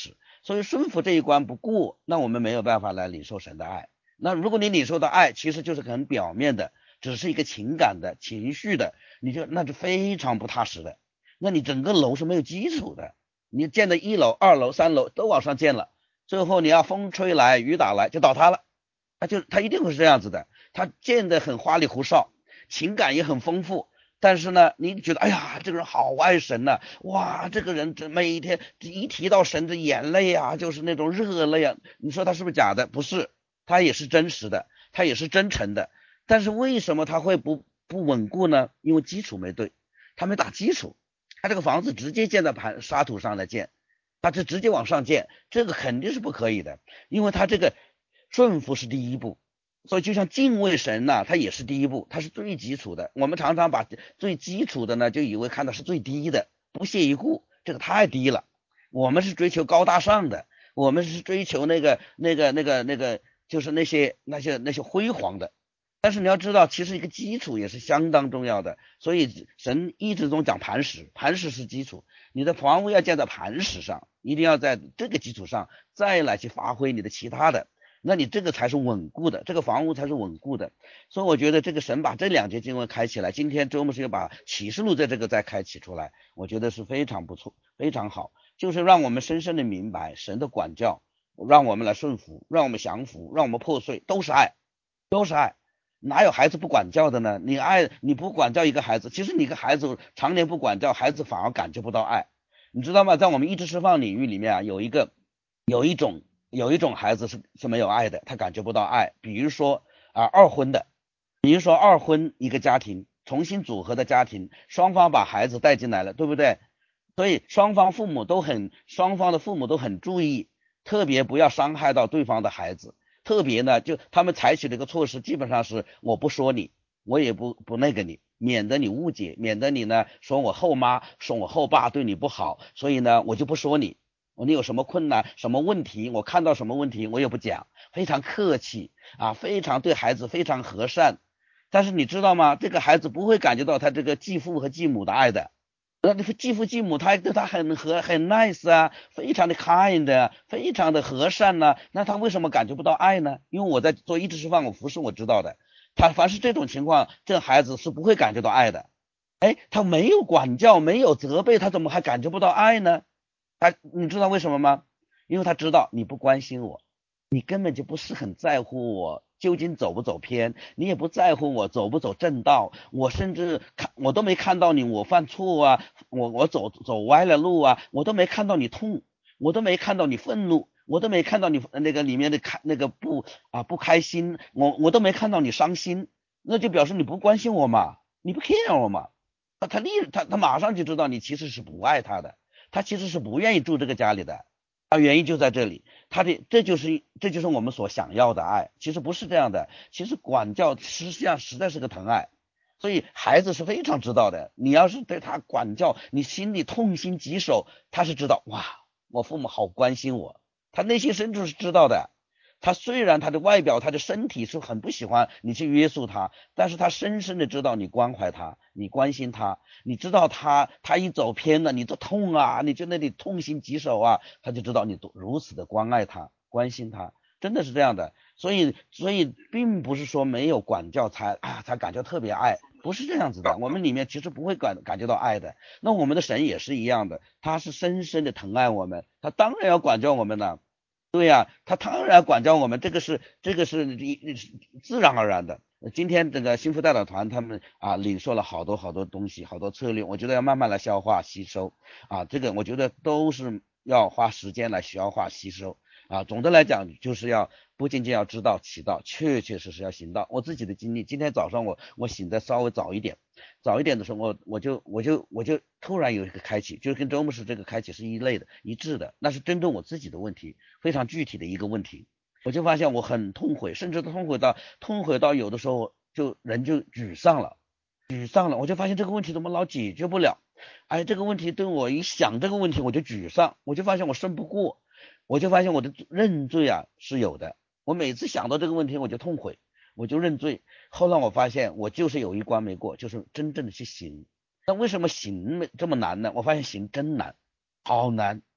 所以顺服这一关不过，那我们没有办法来领受神的爱。那如果你领受的爱其实就是很表面的，只是一个情感的情绪的，你就那是非常不踏实的，那你整个楼是没有基础的，你建的一楼二楼三楼都往上建了，最后你要风吹来雨打来就倒塌了，他就他一定会是这样子的，他建的很花里胡哨，情感也很丰富，但是呢你觉得哎呀这个人好爱神呐、啊、哇这个人这每一天一提到神的眼泪啊就是那种热泪啊，你说他是不是假的？不是，他也是真实的，他也是真诚的，但是为什么他会不不稳固呢？因为基础没对，他没打基础，他这个房子直接建在盘沙土上来建，他就直接往上建，这个肯定是不可以的，因为他这个顺服是第一步，所以就像敬畏神呢、啊，它也是第一步，它是最基础的。我们常常把最基础的呢就以为看到是最低的，不屑一顾，这个太低了。我们是追求高大上的，我们是追求那个那个那个那个就是那些那些那些辉煌的。但是你要知道其实一个基础也是相当重要的，所以神一直都讲磐石，磐石是基础，你的房屋要建在磐石上，一定要在这个基础上再来去发挥你的其他的，那你这个才是稳固的，这个房屋才是稳固的。所以我觉得这个神把这两节经文开起来，今天周牧师又把启示录在这个再开启出来，我觉得是非常不错，非常好，就是让我们深深的明白神的管教，让我们来顺服，让我们降服，让我们破碎，都是爱，都是爱。哪有孩子不管教的呢？你爱你不管教一个孩子，其实你一个孩子常年不管教，孩子反而感觉不到爱，你知道吗？在我们意志释放领域里面啊，有一个有一种有一种孩子是是没有爱的，他感觉不到爱。比如说啊、呃、二婚的，比如说二婚一个家庭重新组合的家庭，双方把孩子带进来了，对不对？所以双方父母都很双方的父母都很注意，特别不要伤害到对方的孩子。特别呢就他们采取的一个措施基本上是我不说你，我也不不那个你，免得你误解，免得你呢说我后妈说我后爸对你不好，所以呢我就不说你，你有什么困难什么问题，我看到什么问题我也不讲，非常客气啊，非常对孩子非常和善。但是你知道吗？这个孩子不会感觉到他这个继父和继母的爱的，那继父继母他对他很和很 nice 啊，非常的 kind 啊，非常的和善呢、啊，那他为什么感觉不到爱呢？因为我在做意志释放我服侍我知道的，他凡是这种情况，这个孩子是不会感觉到爱的。哎，他没有管教没有责备，他怎么还感觉不到爱呢？他你知道为什么吗？因为他知道你不关心我，你根本就不是很在乎我究竟走不走偏，你也不在乎我走不走正道，我甚至看我都没看到你我犯错啊，我我走走歪了路啊，我都没看到你痛，我都没看到你愤怒，我都没看到你那个里面的开那个不啊不开心，我我都没看到你伤心，那就表示你不关心我嘛，你不 care 我嘛。他他立他他马上就知道你其实是不爱他的，他其实是不愿意住这个家里的，啊，原因就在这里，他的这就是这就是我们所想要的爱，其实不是这样的，其实管教实际上实在是个疼爱，所以孩子是非常知道的，你要是对他管教，你心里痛心疾首，他是知道哇，我父母好关心我，他内心深处是知道的。他虽然他的外表他的身体是很不喜欢你去约束他，但是他深深的知道你关怀他，你关心他，你知道他他一走偏了你都痛啊，你就那里痛心疾首啊，他就知道你如此的关爱他关心他，真的是这样的。所以所以并不是说没有管教才啊才感觉特别爱，不是这样子的，我们里面其实不会感感觉到爱的。那我们的神也是一样的，他是深深的疼爱我们，他当然要管教我们呢。对呀、啊，他当然管教我们，这个是这个是自然而然的。今天这个幸福代表团他们啊领受了好多好多东西，好多策略，我觉得要慢慢来消化吸收啊，这个我觉得都是要花时间来消化吸收啊。总的来讲就是要不仅仅要知道祈祷，确确实实要行道。我自己的经历，今天早上我我醒得稍微早一点，早一点的时候我我就我就我就突然有一个开启，就是跟周牧师这个开启是一类的一致的，那是针对我自己的问题，非常具体的一个问题。我就发现我很痛悔，甚至痛悔到痛悔到有的时候就人就沮丧了，沮丧了，我就发现这个问题怎么老解决不了，哎，这个问题对我一想这个问题我就沮丧，我就发现我胜不过，我就发现我的认罪啊是有的，我每次想到这个问题我就痛悔，我就认罪。后来我发现我就是有一关没过，就是真正的去行。那为什么行这么难呢？我发现行真难，好难。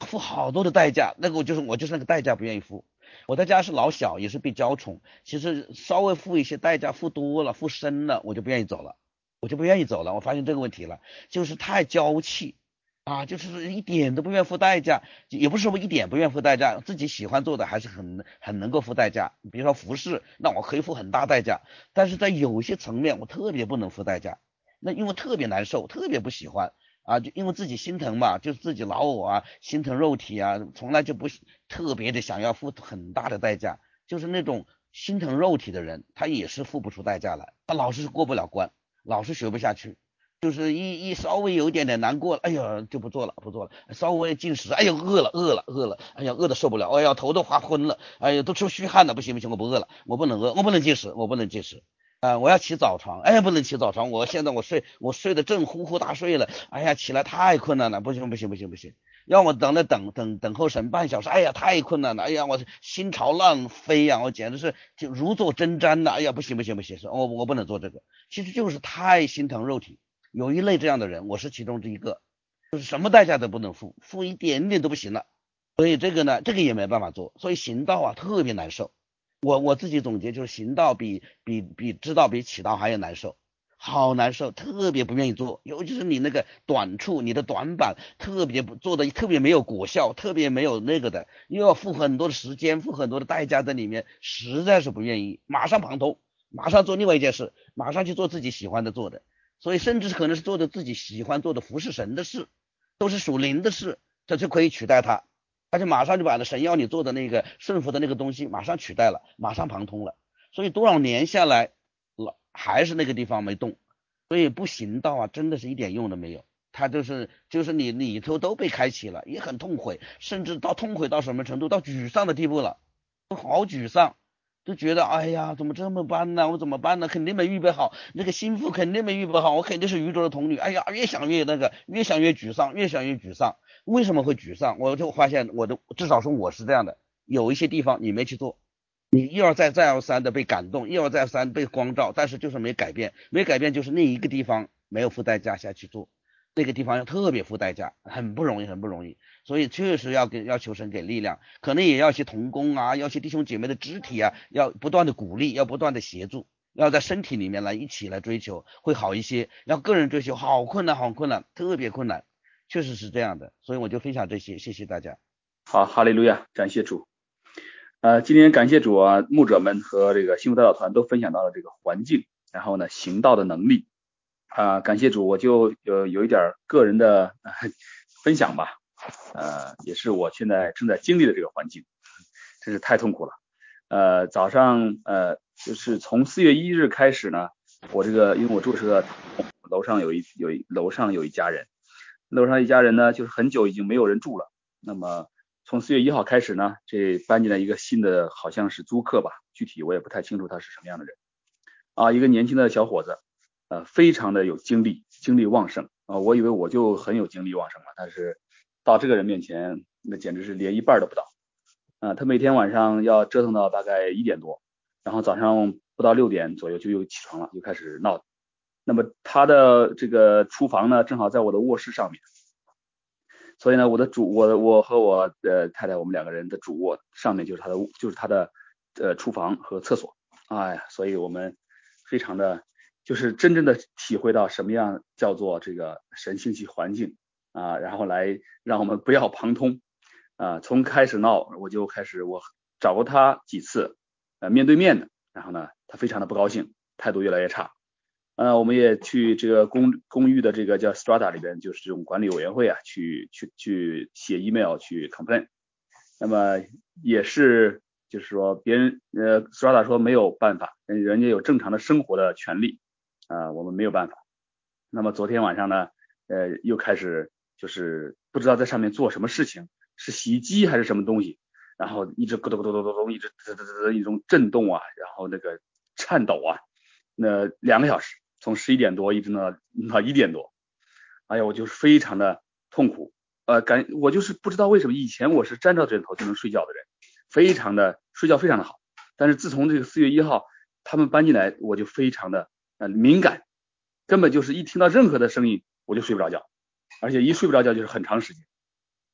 付好多的代价，那个我就是我就是那个代价不愿意付。我在家是老小，也是被娇宠，其实稍微付一些代价，付多了付深了，我就不愿意走了，我就不愿意走了。我发现这个问题了，就是太娇气啊，就是一点都不愿付代价，也不是说一点不愿付代价，自己喜欢做的还是很很能够付代价。比如说服饰，那我可以付很大代价，但是在有些层面我特别不能付代价，那因为特别难受，特别不喜欢。啊，就因为自己心疼嘛，就是自己老我啊，心疼肉体啊，从来就不特别的想要付很大的代价，就是那种心疼肉体的人，他也是付不出代价来，他老是过不了关，老是学不下去，就是一一稍微有一点点难过了，哎呀就不做了不做了，稍微进食，哎呀饿了饿了饿了，哎呀饿的受不了，哎呀头都发昏了，哎呀都出虚汗了，不行不行，我不饿了，我不能饿，我不能进食，我不能进食。啊、呃，我要起早床，哎呀，不能起早床，我现在我睡，我睡得正呼呼大睡了，哎呀，起来太困难了，不行不行不行不行，要我等了等等等候神半小时，哎呀，太困难了，哎呀，我心潮乱飞呀、啊，我简直是就如坐针毡的，哎呀，不行不行不行，我我不能做这个，其实就是太心疼肉体，有一类这样的人，我是其中之一个，就是什么代价都不能付，付一点点都不行了，所以这个呢，这个也没办法做，所以行道啊特别难受。我我自己总结就是行道比比比知道比起道还要难受，好难受，特别不愿意做，尤其是你那个短处，你的短板特别不做的特别没有果效，特别没有那个的，又要付很多的时间，付很多的代价在里面，实在是不愿意，马上旁通，马上做另外一件事，马上去做自己喜欢的做的，所以甚至可能是做的自己喜欢做的服侍神的事，都是属灵的事，这就可以取代它。他就马上就把那神要你做的那个顺服的那个东西马上取代了，马上旁通了，所以多少年下来了还是那个地方没动，所以不行道啊，真的是一点用都没有。他就是就是你里头都被开启了，也很痛悔，甚至到痛悔到什么程度，到沮丧的地步了，都好沮丧，就觉得哎呀怎么这么办呢？我怎么办呢？肯定没预备好，那个心腹肯定没预备好，我肯定是愚拙的童女。哎呀，越想越那个，越想越沮丧，越想越沮丧。为什么会沮丧？我就发现我的至少说我是这样的，有一些地方你没去做，你一而再再而三的被感动，一而再三被光照，但是就是没改变，没改变就是那一个地方没有付代价下去做，那个地方要特别付代价，很不容易很不容易，所以确实要给要求神给力量，可能也要一些同工啊，要一些弟兄姐妹的肢体啊，要不断的鼓励，要不断的协助，要在身体里面来一起来追求会好一些，要个人追求好困难好困难，特别困难。确实是这样的，所以我就分享这些，谢谢大家。 好，哈利路亚，感谢主。呃，今天感谢主啊，牧者们和这个幸福代祷团都分享到了这个环境，然后呢，行道的能力啊、呃，感谢主，我就有有一点个人的、呃、分享吧，呃，也是我现在正在经历的这个环境，真是太痛苦了。呃，早上呃，就是从四月一日开始呢，我这个因为我住是个楼上有一有一楼上有一家人。楼上一家人呢，就是很久已经没有人住了。那么从四月一号开始呢，这搬进来一个新的，好像是租客吧，具体我也不太清楚他是什么样的人啊。一个年轻的小伙子，呃，非常的有精力，精力旺盛啊。我以为我就很有精力旺盛了，但是到这个人面前，那简直是连一半都不到啊。他每天晚上要折腾到大概一点多，然后早上不到六点左右就又起床了，就开始闹。那么他的这个厨房呢，正好在我的卧室上面，所以呢，我的主我我和我的太太，我们两个人的主卧上面就是他的就是他的呃厨房和厕所，哎呀，所以我们非常的就是真正的体会到什么样叫做这个神兴起环境啊，然后来让我们不要旁通啊，从开始闹我就开始我找过他几次呃面对面的，然后呢，他非常的不高兴，态度越来越差。呃，我们也去这个公公寓的这个叫 Strata 里边，就是这种管理委员会啊，去去去写 email 去 complain。那么也是就是说别人呃 Strata 说没有办法，人家有正常的生活的权利啊、呃，我们没有办法。那么昨天晚上呢，呃，又开始就是不知道在上面做什么事情，是洗衣机还是什么东西，然后一直咕咚咕咚咕咚咚，一直嘚嘚嘚嘚一种震动啊，然后那个颤抖啊，那两个小时。从十一点多一直到到一点多，哎呀，我就是非常的痛苦，呃，感我就是不知道为什么以前我是沾着枕头就能睡觉的人，非常的睡觉非常的好，但是自从这个四月一号他们搬进来，我就非常的呃敏感，根本就是一听到任何的声音我就睡不着觉，而且一睡不着觉就是很长时间，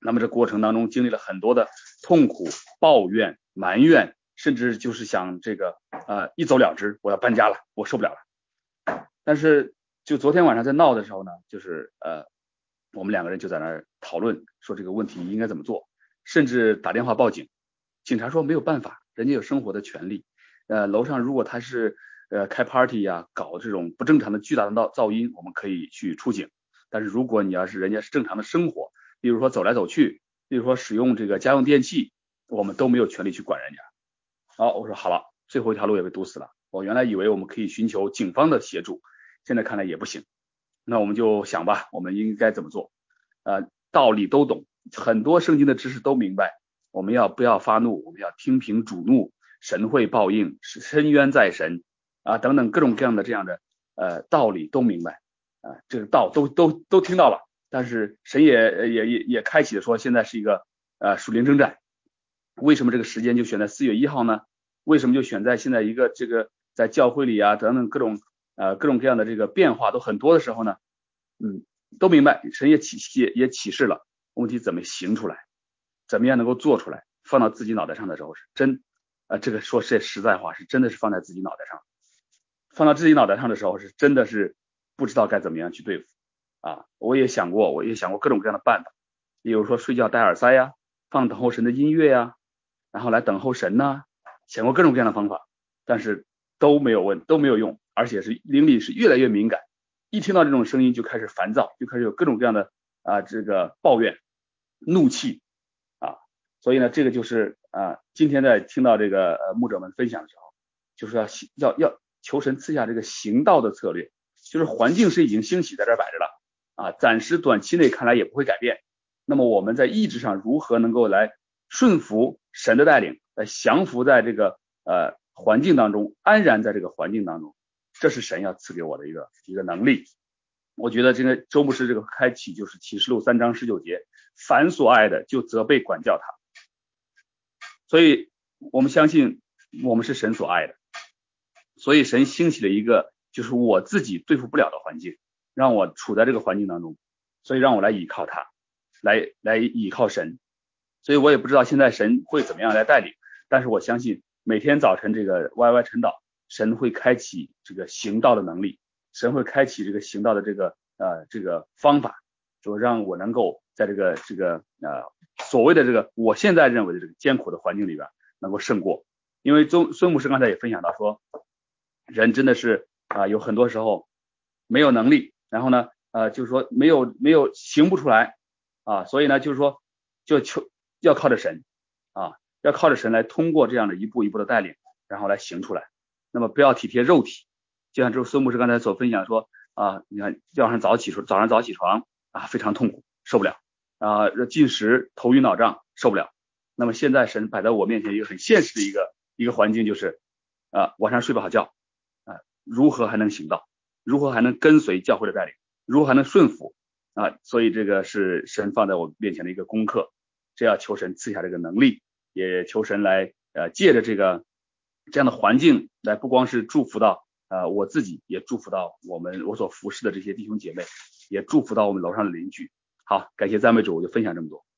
那么这过程当中经历了很多的痛苦、抱怨、埋怨，甚至就是想这个呃一走了之，我要搬家了，我受不了了。但是就昨天晚上在闹的时候呢，就是呃我们两个人就在那儿讨论说这个问题应该怎么做，甚至打电话报警。警察说没有办法，人家有生活的权利。呃，楼上如果他是呃开 party 呀、啊，搞这种不正常的巨大的噪噪音，我们可以去出警。但是如果你要是人家是正常的生活，比如说走来走去，比如说使用这个家用电器，我们都没有权利去管人家。好，我说好了，最后一条路也被堵死了。我原来以为我们可以寻求警方的协助，现在看来也不行。那我们就想吧，我们应该怎么做？呃，道理都懂，很多圣经的知识都明白。我们要不要发怒？我们要听凭主怒，神会报应，深渊在神啊，等等各种各样的这样的呃道理都明白啊，这个道都都都听到了。但是神也也也也开启了说，现在是一个呃属灵征战。为什么这个时间就选在四月一号呢？为什么就选在现在一个这个在教会里啊等等各种呃各种各样的这个变化都很多的时候呢？嗯，都明白，神也启也也启示了，问题怎么行出来，怎么样能够做出来，放到自己脑袋上的时候是真啊、呃，这个说是实在话，是真的是放在自己脑袋上，放到自己脑袋上的时候是真的是不知道该怎么样去对付啊。我也想过，我也想过各种各样的办法，比如说睡觉戴耳塞呀，放等候神的音乐呀，然后来等候神呐，想过各种各样的方法，但是都没有问，都没有用，而且是灵里是越来越敏感，一听到这种声音就开始烦躁，就开始有各种各样的啊这个抱怨、怒气啊，所以呢，这个就是啊，今天在听到这个呃牧者们分享的时候，就是要要要求神赐下这个行道的策略，就是环境是已经兴起在这摆着了啊，暂时短期内看来也不会改变。那么我们在意志上如何能够来顺服神的带领，来降服在这个呃环境当中，安然在这个环境当中，这是神要赐给我的一个一个能力。我觉得这个周牧师这个开启就是启示录三章十九节，凡所爱的就责备管教他。所以我们相信我们是神所爱的，所以神兴起了一个就是我自己对付不了的环境，让我处在这个环境当中，所以让我来倚靠他，来来倚靠神。所以我也不知道现在神会怎么样来带领，但是我相信每天早晨这个 Y Y 晨祷，神会开启这个行道的能力，神会开启这个行道的这个呃这个方法，就让我能够在这个这个呃所谓的这个我现在认为的这个艰苦的环境里边能够胜过。因为孙孙牧师刚才也分享到说，人真的是啊、呃、有很多时候没有能力，然后呢呃就是说没有没有行不出来啊，所以呢就是说就求要靠着神啊，要靠着神来通过这样的一步一步的带领，然后来行出来。那么不要体贴肉体，就像这孙牧师刚才所分享说啊，你看早上早起早上早起床啊非常痛苦，受不了啊，进食头晕脑胀受不了。那么现在神摆在我面前一个很现实的一个一个环境，就是啊晚上睡不好觉啊，如何还能行道？如何还能跟随教会的带领？如何还能顺服啊？所以这个是神放在我面前的一个功课，这要求神赐下这个能力，也求神来呃借着这个这样的环境来，不光是祝福到呃我自己，也祝福到我们我所服侍的这些弟兄姐妹，也祝福到我们楼上的邻居。好，感谢赞美主，我就分享这么多。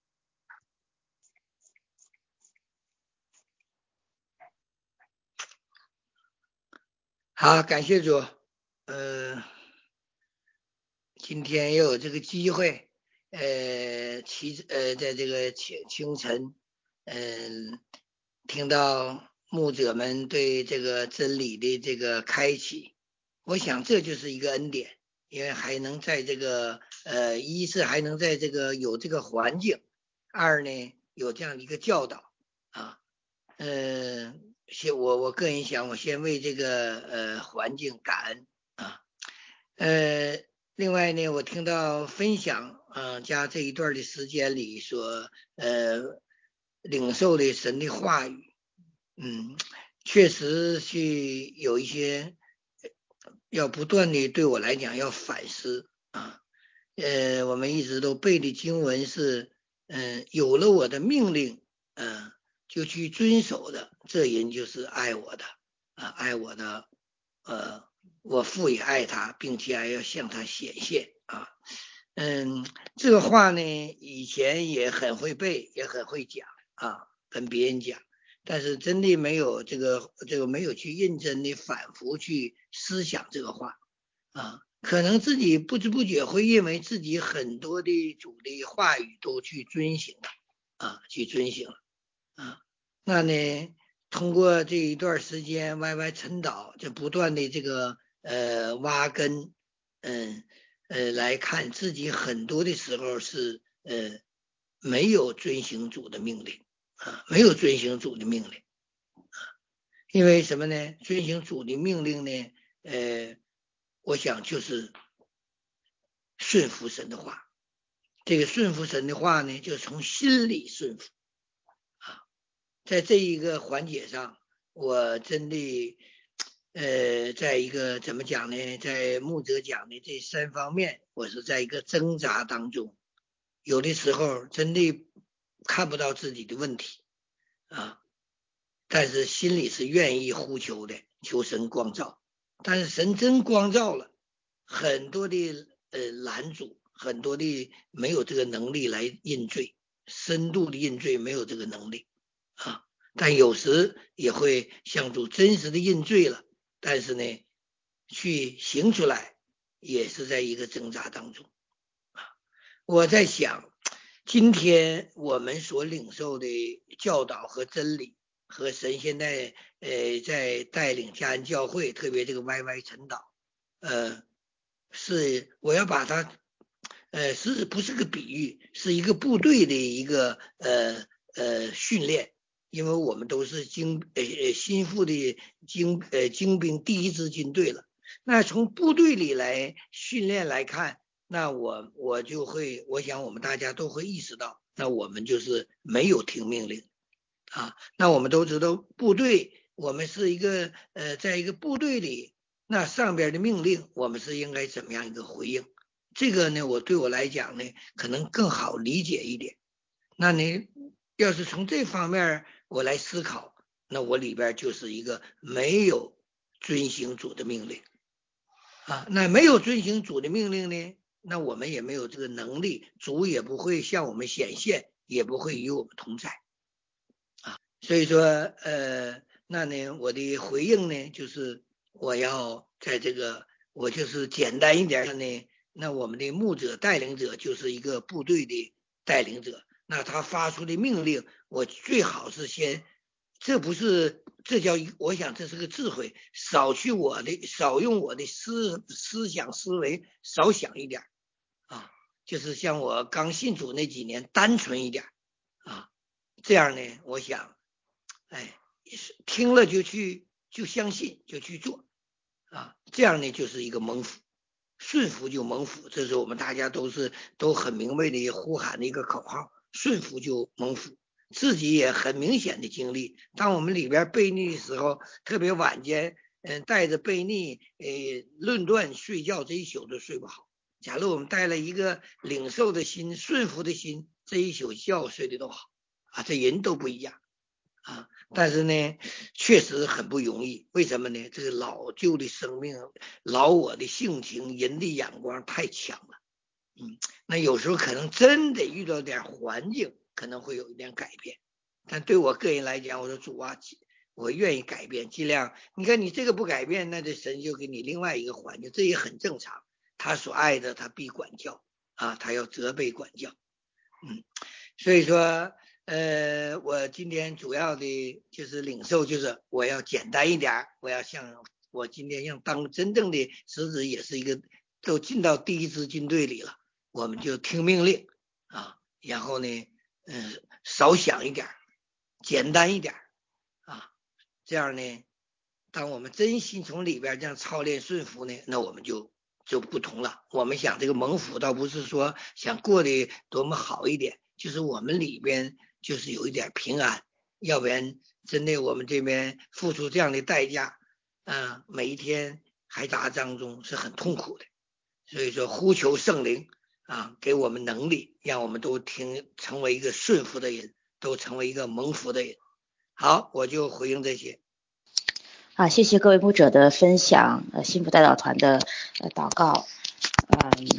好，感谢主。呃，今天又有这个机会，呃，其呃，在这个清清晨，嗯、呃，听到牧者们对这个真理的这个开启，我想这就是一个恩典，因为还能在这个呃，一是还能在这个有这个环境，二呢有这样的一个教导啊，嗯、呃。先我我个人想，我先为这个呃环境感恩啊，呃，另外呢，我听到分享，嗯、呃，加这一段的时间里所呃领受的神的话语，嗯，确实是有一些要不断的对我来讲要反思啊，呃，我们一直都背的经文是，嗯、呃，有了我的命令，嗯、呃。就去遵守的，这人就是爱我的啊，爱我的，呃，我父也爱他，并且还要向他显现啊。 嗯，这个话呢，以前也很会背，也很会讲啊，跟别人讲，但是真的没有这个这个没有去认真的反复去思想这个话啊，可能自己不知不觉会认为自己很多的主的话语都去遵行了啊，去遵行了啊，那呢，通过这一段时间歪歪沉倒，就不断的这个呃挖根，嗯。呃，来看自己很多的时候是呃没有遵行主的命令啊，没有遵行主的命令啊，因为什么呢？遵行主的命令呢？呃，我想就是顺服神的话。这个顺服神的话呢，就从心里顺服啊。在这一个环节上，我真的。呃，在一个怎么讲呢？在牧者讲的这三方面，我是在一个挣扎当中，有的时候真的看不到自己的问题啊，但是心里是愿意呼求的，求神光照。但是神真光照了，很多的呃拦阻，很多的没有这个能力来认罪，深度的认罪没有这个能力啊。但有时也会向主真实的认罪了。但是呢，去行出来也是在一个挣扎当中啊。我在想，今天我们所领受的教导和真理，和神现在呃在带领家人教会，特别这个歪歪晨祷，呃，是我要把它，呃，是不是个比喻？是一个部队的一个呃呃训练。因为我们都是精呃呃心腹的精呃精兵第一支军队了，那从部队里来训练来看，那我我就会，我想我们大家都会意识到，那我们就是没有听命令啊。那我们都知道部队，我们是一个呃在一个部队里，那上边的命令我们是应该怎么样一个回应？这个呢，我对我来讲呢，可能更好理解一点。那你要是从这方面我来思考，那我里边就是一个没有遵行主的命令啊。那没有遵行主的命令呢，那我们也没有这个能力，主也不会向我们显现，也不会与我们同在啊。所以说呃，那呢我的回应呢，就是我要在这个，我就是简单一点呢，那我们的牧者带领者就是一个部队的带领者，那他发出的命令，我最好是先，这不是，这叫，我想这是个智慧，少去我的，少用我的思思想思维，少想一点啊，就是像我刚信主那几年，单纯一点啊，这样呢，我想，哎，听了就去，就相信，就去做啊，这样呢就是一个蒙福。顺服就蒙福，这是我们大家都是都很明白的呼喊的一个口号，顺服就蒙福。自己也很明显的经历，当我们里边悖逆的时候，特别晚间，嗯、呃，带着悖逆，呃，论断睡觉，这一宿都睡不好。假如我们带了一个领受的心、顺服的心，这一宿觉睡得都好啊，这人都不一样啊。但是呢，确实很不容易。为什么呢？这个老旧的生命，老我的性情，人的眼光太强了。嗯，那有时候可能真得遇到点环境，可能会有一点改变。但对我个人来讲，我说主啊，我愿意改变，尽量。你看你这个不改变，那这神就给你另外一个环境，这也很正常。他所爱的，他必管教啊，他要责备管教。嗯，所以说。呃，我今天主要的就是领受，就是我要简单一点，我要像我今天要当真正的使者，也是一个都进到第一支军队里了，我们就听命令啊，然后呢，嗯、呃，少想一点，简单一点啊，这样呢，当我们真心从里边这样操练顺服呢，那我们就就不同了。我们想这个蒙福，倒不是说想过得多么好一点，就是我们里边。就是有一点平安，要不然真的我们这边付出这样的代价，嗯、呃，每一天还打仗中是很痛苦的。所以说呼求圣灵啊，给我们能力，让我们都听成为一个顺服的人，都成为一个蒙福的人。好，我就回应这些。 好，谢谢各位牧者的分享，呃，幸福代祷团的呃祷告，嗯，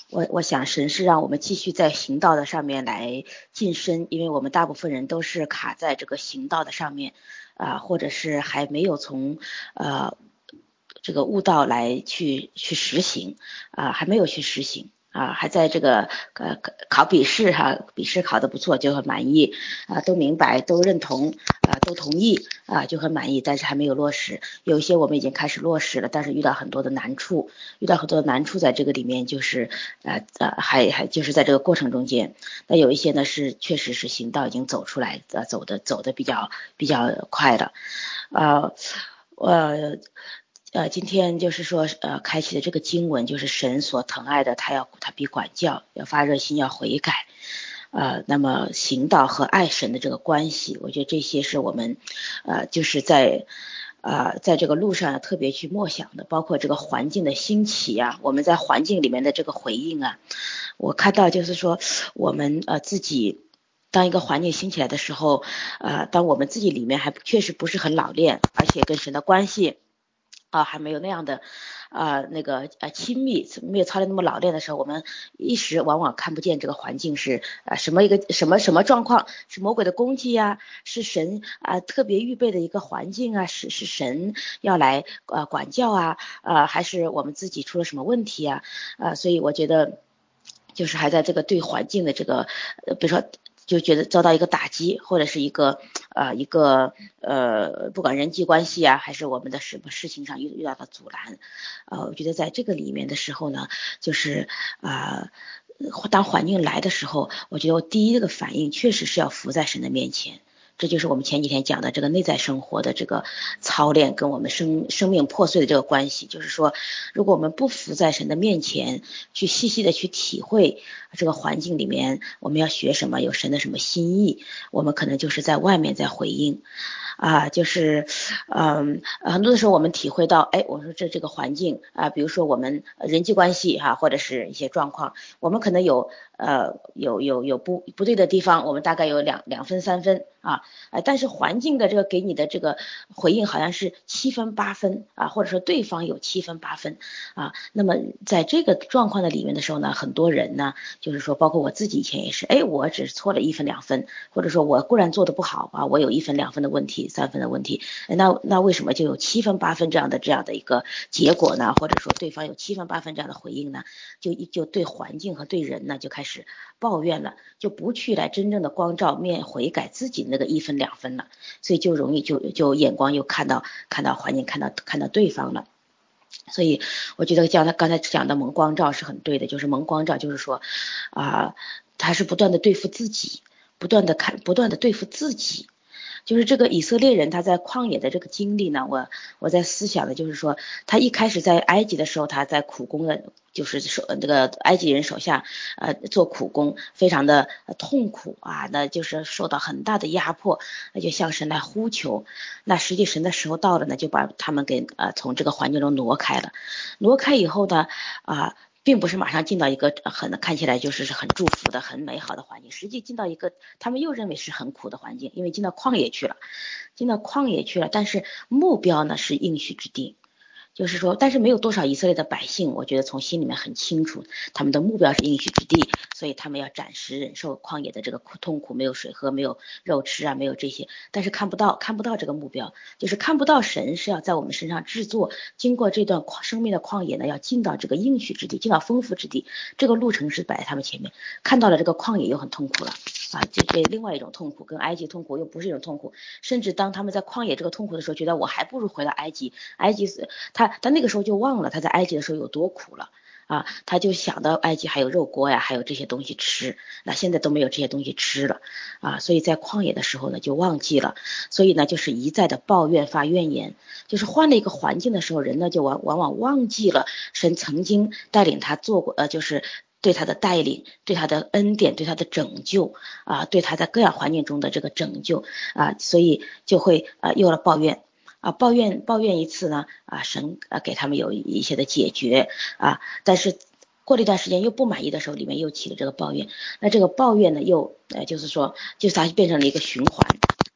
我我想神是让我们继续在行道的上面来晋升，因为我们大部分人都是卡在这个行道的上面啊、呃，或者是还没有从呃这个悟道来去去实行啊、呃，还没有去实行。啊，还在这个呃考笔试哈，笔试考得不错就很满意啊，都明白都认同啊，都同意啊，就很满意，但是还没有落实。有一些我们已经开始落实了，但是遇到很多的难处，遇到很多的难处在这个里面，就是呃呃还还就是在这个过程中间，那有一些呢是确实是行道已经走出来，呃走的走的比较比较快的，呃呃。呃，今天就是说，呃，开启的这个经文就是神所疼爱的，他要他必管教，要发热心，要悔改，呃，那么行道和爱神的这个关系，我觉得这些是我们，呃，就是在，呃，在这个路上特别去默想的，包括这个环境的兴起啊，我们在环境里面的这个回应啊，我看到就是说，我们呃自己。当一个环境兴起来的时候，呃，当我们自己里面还确实不是很老练，而且跟神的关系。啊，还没有那样的，呃，那个呃亲密，没有操练那么老练的时候，我们一时往往看不见这个环境是呃什么一个什么什么状况，是魔鬼的攻击呀，是神啊、呃、特别预备的一个环境啊，是是神要来呃管教啊，呃还是我们自己出了什么问题啊，呃，所以我觉得就是还在这个对环境的这个，呃，比如说。就觉得遭到一个打击，或者是一个呃一个呃不管人际关系啊，还是我们的什么事情上遇遇到的阻拦，呃，我觉得在这个里面的时候呢，就是啊、呃，当环境来的时候，我觉得我第一个反应确实是要伏在神的面前。这就是我们前几天讲的这个内在生活的这个操练跟我们生生命破碎的这个关系，就是说，如果我们不伏在神的面前，去细细的去体会这个环境里面我们要学什么，有神的什么心意，我们可能就是在外面在回应。啊，就是嗯，很多的时候我们体会到，哎，我说这这个环境啊，比如说我们人际关系哈、啊，或者是一些状况，我们可能有呃有有有不不对的地方，我们大概有两两分三分啊，呃，但是环境的这个给你的这个回应好像是七分八分啊，或者说对方有七分八分啊，那么在这个状况的里面的时候呢，很多人呢，就是说包括我自己以前也是，哎，我只错了一分两分，或者说我固然做的不好啊，我有一分两分的问题。三分的问题，那那为什么就有七分八分这样的这样的一个结果呢？或者说对方有七分八分这样的回应呢？就就对环境和对人呢就开始抱怨了，就不去来真正的光照面悔改自己那个一分两分了，所以就容易就就眼光又看到看到环境看到看到对方了。所以我觉得像他刚才讲的蒙光照是很对的，就是蒙光照就是说啊、呃，他是不断的对付自己，不断的看不断的对付自己。就是这个以色列人他在旷野的这个经历呢，我我在思想的就是说，他一开始在埃及的时候，他在苦工的，就是手这个埃及人手下呃做苦工，非常的痛苦啊，那就是受到很大的压迫，那就向神来呼求，那实际神的时候到了呢，就把他们给呃从这个环境中挪开了，挪开以后呢啊。呃并不是马上进到一个很看起来就是很祝福的很美好的环境，实际进到一个他们又认为是很苦的环境，因为进到旷野去了，进到旷野去了，但是目标呢是应许之地。就是说，但是没有多少以色列的百姓，我觉得从心里面很清楚，他们的目标是应许之地，所以他们要暂时忍受旷野的这个痛苦，没有水喝，没有肉吃啊，没有这些，但是看不到看不到这个目标，就是看不到神是要在我们身上制作，经过这段生命的旷野呢，要进到这个应许之地，进到丰富之地，这个路程是摆在他们前面，看到了这个旷野又很痛苦了啊，这这另外一种痛苦，跟埃及痛苦又不是一种痛苦，甚至当他们在旷野这个痛苦的时候，觉得我还不如回到埃及，埃及他他那个时候就忘了他在埃及的时候有多苦了啊，他就想到埃及还有肉锅呀，还有这些东西吃，那现在都没有这些东西吃了啊，所以在旷野的时候呢就忘记了，所以呢就是一再的抱怨发怨言，就是换了一个环境的时候，人呢就往往往忘记了神曾经带领他做过呃就是对他的带领，对他的恩典，对他的拯救啊，对他在各样环境中的这个拯救啊，所以就会啊有了抱怨。啊，抱怨抱怨一次呢，啊，神啊给他们有一些的解决啊，但是过了一段时间又不满意的时候，里面又起了这个抱怨，那这个抱怨呢，又呃就是说，就是它变成了一个循环，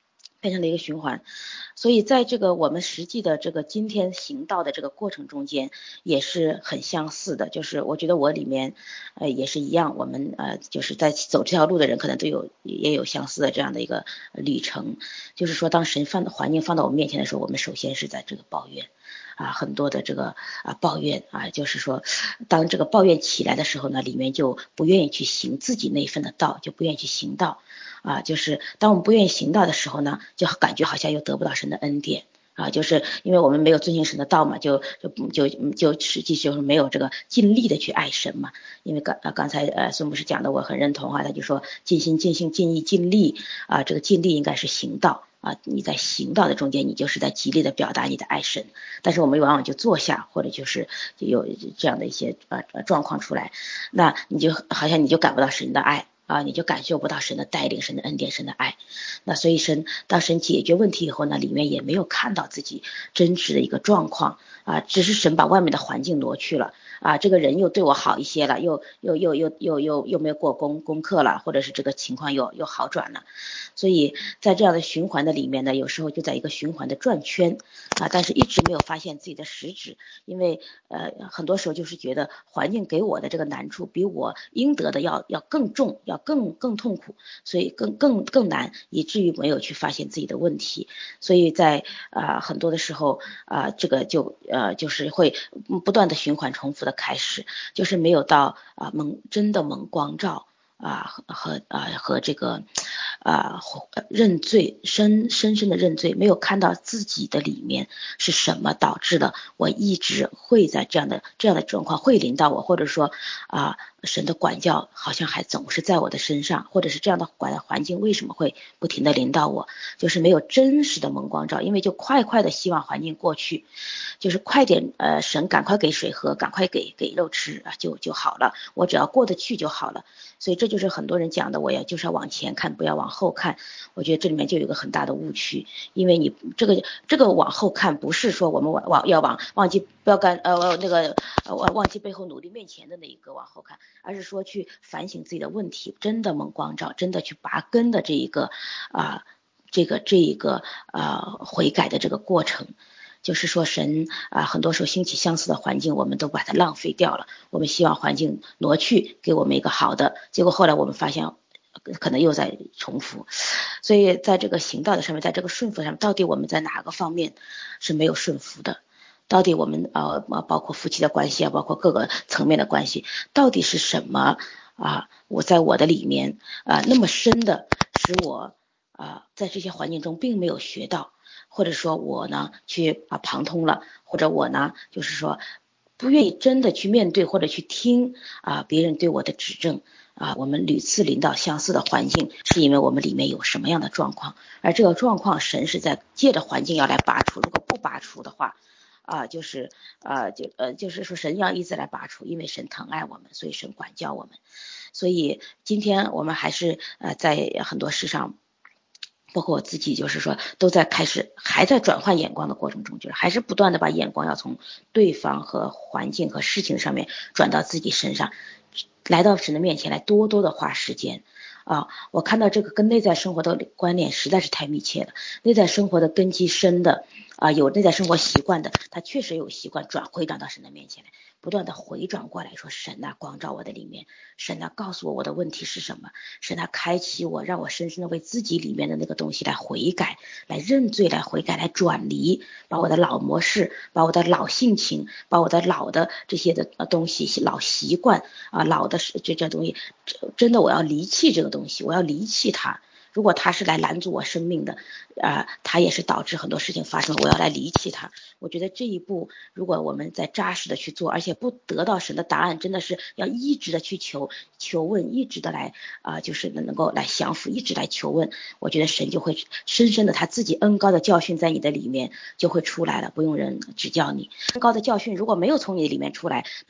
变成了一个循环。所以在这个我们实际的这个今天行道的这个过程中间也是很相似的，就是我觉得我里面呃也是一样，我们呃就是在走这条路的人可能都有也有相似的这样的一个旅程，就是说当神放的环境放到我们面前的时候，我们首先是在这个抱怨啊，很多的这个啊抱怨啊，就是说当这个抱怨起来的时候呢，里面就不愿意去行自己那一份的道，就不愿意去行道啊，就是当我们不愿意行道的时候呢，就感觉好像又得不到神的恩典啊，就是因为我们没有遵行神的道嘛，就就就就实际就是没有这个尽力的去爱神嘛。因为刚啊刚才呃孙牧师讲的我很认同啊，他就说尽心尽性尽意尽力啊，这个尽力应该是行道啊，你在行道的中间，你就是在极力的表达你的爱神，但是我们往往就坐下，或者就是就有这样的一些呃状况出来，那你就好像你就感不到神的爱。啊，你就感受不到神的带领、神的恩典、神的爱。那所以神当神解决问题以后呢，里面也没有看到自己真实的一个状况啊，只是神把外面的环境挪去了啊，这个人又对我好一些了，又又又又又又又没有过功功课了，或者是这个情况又又好转了。所以在这样的循环的里面呢，有时候就在一个循环的转圈啊，但是一直没有发现自己的实质，因为呃很多时候就是觉得环境给我的这个难处比我应得的要要更重，要更更痛苦，所以更更更难，以至于没有去发现自己的问题。所以在啊、呃、很多的时候啊、呃、这个就呃就是会不断的循环重复的开始，就是没有到啊、呃、蒙真的蒙光照啊和啊和这个啊认罪，深深深的认罪，没有看到自己的里面是什么导致的，我一直会在这样的这样的状况会临到我，或者说啊神的管教好像还总是在我的身上，或者是这样的管环境为什么会不停的临到我，就是没有真实的蒙光照，因为就快快的希望环境过去，就是快点呃神赶快给水喝，赶快给给肉吃啊就就好了，我只要过得去就好了。所以这就是很多人讲的，我要就是要往前看，不要往后看。我觉得这里面就有一个很大的误区，因为你这个这个往后看不是说我们往往要往忘记标杆呃那个呃忘记背后努力面前的那一个往后看，而是说去反省自己的问题，真的蒙光照，真的去拔根的这一个啊、呃、这个这一个啊、呃、悔改的这个过程。就是说神啊，很多时候兴起相似的环境，我们都把它浪费掉了。我们希望环境挪去，给我们一个好的，结果后来我们发现可能又在重复。所以在这个行道的上面，在这个顺服上面，到底我们在哪个方面是没有顺服的？到底我们呃包括夫妻的关系啊，包括各个层面的关系，到底是什么啊？我在我的里面啊那么深的，使我啊在这些环境中并没有学到。或者说我呢去啊旁通了，或者我呢就是说不愿意真的去面对或者去听啊别人对我的指正啊，我们屡次临到相似的环境，是因为我们里面有什么样的状况，而这个状况神是在借着环境要来拔除，如果不拔除的话啊，就是呃就呃就是说神要一直来拔除，因为神疼爱我们，所以神管教我们。所以今天我们还是呃在很多事上。包括我自己，就是说都在开始还在转换眼光的过程中，就是还是不断的把眼光要从对方和环境和事情上面转到自己身上，来到神的面前来多多的花时间啊！我看到这个跟内在生活的关联实在是太密切了，内在生活的根基深的啊，有内在生活习惯的，他确实有习惯转回转到神的面前来，不断的回转过来说，神啊光照我的里面，神啊告诉我我的问题是什么，神啊开启我，让我深深的为自己里面的那个东西来悔改，来认罪，来悔改，来转离，把我的老模式，把我的老性情，把我的老的这些的东西老习惯啊，老的这这东西真的我要离弃这个东西，我要离弃它。如果他是来拦阻我生命的啊、呃，他也是导致很多事情发生，我要来离弃他。我觉得这一步如果我们再扎实的去做，而且不得到神的答案，真的是要一直的去求求问，一直的来啊、呃，就是能够来降服，一直来求问，我觉得神就会深深的他自己恩高的教训在你的里面就会出来了，不用人指教你。恩高的教训如果没有从你里面出来，那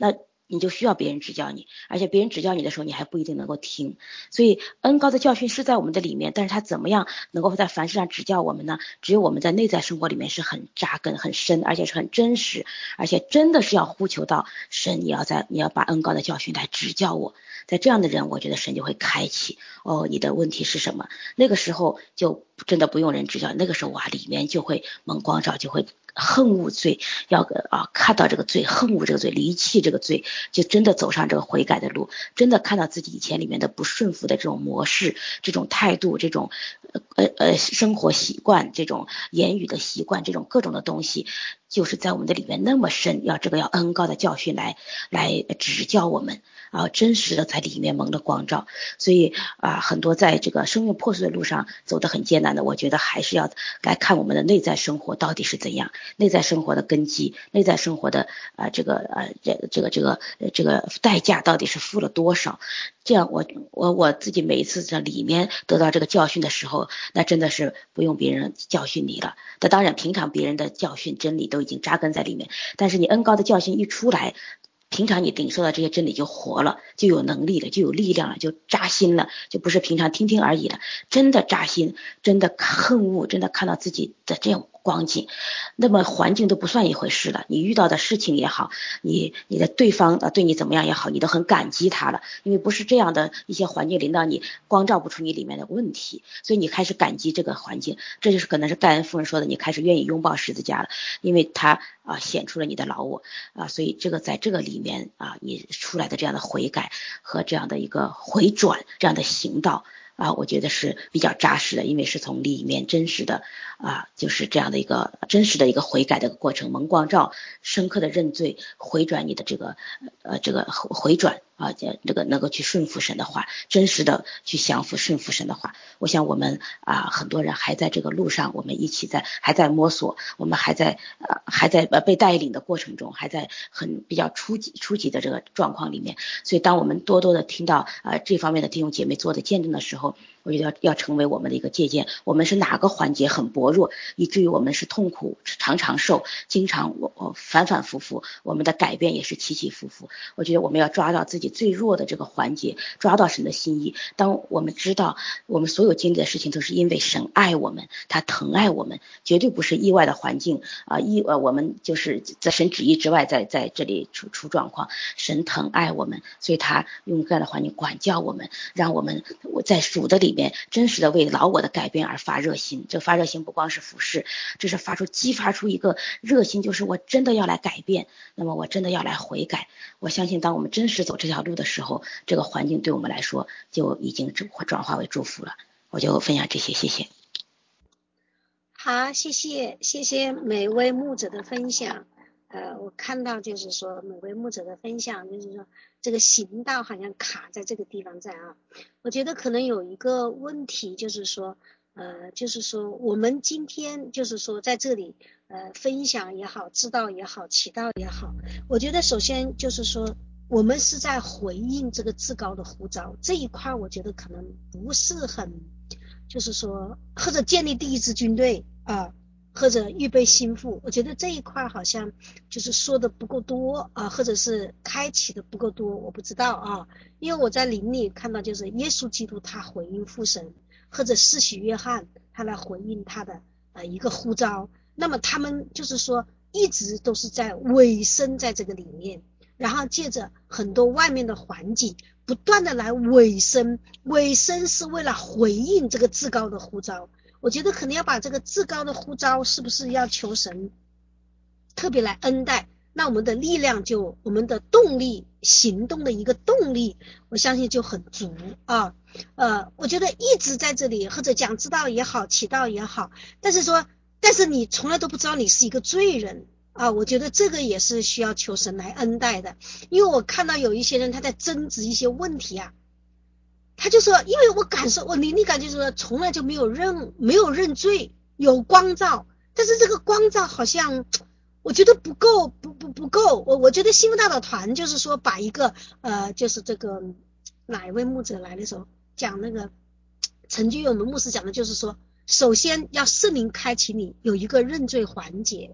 你就需要别人指教你，而且别人指教你的时候你还不一定能够听。所以恩高的教训是在我们的里面，但是他怎么样能够在凡事上指教我们呢？只有我们在内在生活里面是很扎根很深，而且是很真实，而且真的是要呼求到神，你要在你要把恩高的教训来指教我。在这样的人，我觉得神就会开启，哦，你的问题是什么？那个时候就真的不用人指教，那个时候哇，里面就会蒙光照，就会恨恶罪，要啊看到这个罪，恨恶这个罪，离弃这个罪，就真的走上这个悔改的路，真的看到自己以前里面的不顺服的这种模式，这种态度，这种呃呃生活习惯，这种言语的习惯，这种各种的东西，就是在我们的里面那么深，要这个要恩高的教训来来指教我们啊，真实的在里面蒙了光照。所以啊，很多在这个生命破碎的路上走得很艰难的，我觉得还是要来看我们的内在生活到底是怎样，内在生活的根基，内在生活的啊这个呃这这个这个这个代价到底是付了多少。这样我我我自己每一次在里面得到这个教训的时候，那真的是不用别人教训你了。那当然平常别人的教训真理都已经扎根在里面，但是你恩高的教训一出来，平常你领受到这些真理就活了，就有能力了，就有力量了，就扎心了，就不是平常听听而已了，真的扎心，真的恨恶，真的看到自己的这种光景，那么环境都不算一回事了，你遇到的事情也好，你你的对方对你怎么样也好，你都很感激他了，因为不是这样的一些环境临到你，光照不出你里面的问题，所以你开始感激这个环境。这就是可能是盖恩夫人说的，你开始愿意拥抱十字架了，因为他啊显出了你的老我啊，所以这个在这个里面啊，你出来的这样的悔改和这样的一个回转，这样的行道啊，我觉得是比较扎实的，因为是从里面真实的啊，就是这样的一个真实的一个悔改的一个过程，蒙光照，深刻的认罪，回转你的这个呃这个回转啊，这个能够去顺服神的话，真实的去降服顺服神的话。我想我们啊很多人还在这个路上，我们一起在还在摸索，我们还在呃还在呃被带领的过程中，还在很比较初级初级的这个状况里面。所以当我们多多的听到呃这方面的弟兄姐妹做的见证的时候，我觉得要要成为我们的一个借鉴。我们是哪个环节很薄弱，以至于我们是痛苦常常受，经常我我反反复复，我们的改变也是起起伏伏。我觉得我们要抓到自己最弱的这个环节，抓到神的心意。当我们知道我们所有经历的事情都是因为神爱我们，他疼爱我们，绝对不是意外的环境啊，意呃我们就是在神旨意之外，在在这里出出状况。神疼爱我们，所以他用这样的环境管教我们，让我们在主的里面真实的为老我的改变而发热心。这发热心不光是服侍，这是发出激发出一个热心，就是我真的要来改变，那么我真的要来悔改。我相信当我们真实走这条路的时候，这个环境对我们来说就已经转化为祝福了。我就分享这些，谢谢。 好，谢谢谢谢每位牧者的分享。呃，我看到就是说每位牧者的分享，就是说这个行道好像卡在这个地方在啊。我觉得可能有一个问题，就是说，呃，就是说我们今天就是说在这里呃分享也好，知道也好，祈祷也好，我觉得首先就是说我们是在回应这个至高的呼召这一块，我觉得可能不是很，就是说或者建立第一支军队啊。或者预备心腹，我觉得这一块好像就是说的不够多啊，或者是开启的不够多，我不知道啊。因为我在灵里看到，就是耶稣基督他回应父神，或者施洗约翰他来回应他的呃一个呼召，那么他们就是说一直都是在委身在这个里面，然后借着很多外面的环境不断的来委身，委身是为了回应这个至高的呼召。我觉得可能要把这个至高的呼召是不是要求神特别来恩待，那我们的力量就我们的动力行动的一个动力我相信就很足啊。呃，我觉得一直在这里或者讲知道也好祈祷也好，但是说但是你从来都不知道你是一个罪人啊，我觉得这个也是需要求神来恩待的。因为我看到有一些人他在争执一些问题啊，他就说因为我感受我灵力感觉说从来就没有认没有认罪，有光照，但是这个光照好像我觉得不够不不不够。我我觉得新福大导团就是说把一个呃就是这个哪一位牧者来的时候讲那个陈居勇的牧师讲的就是说，首先要圣灵开启你有一个认罪环节。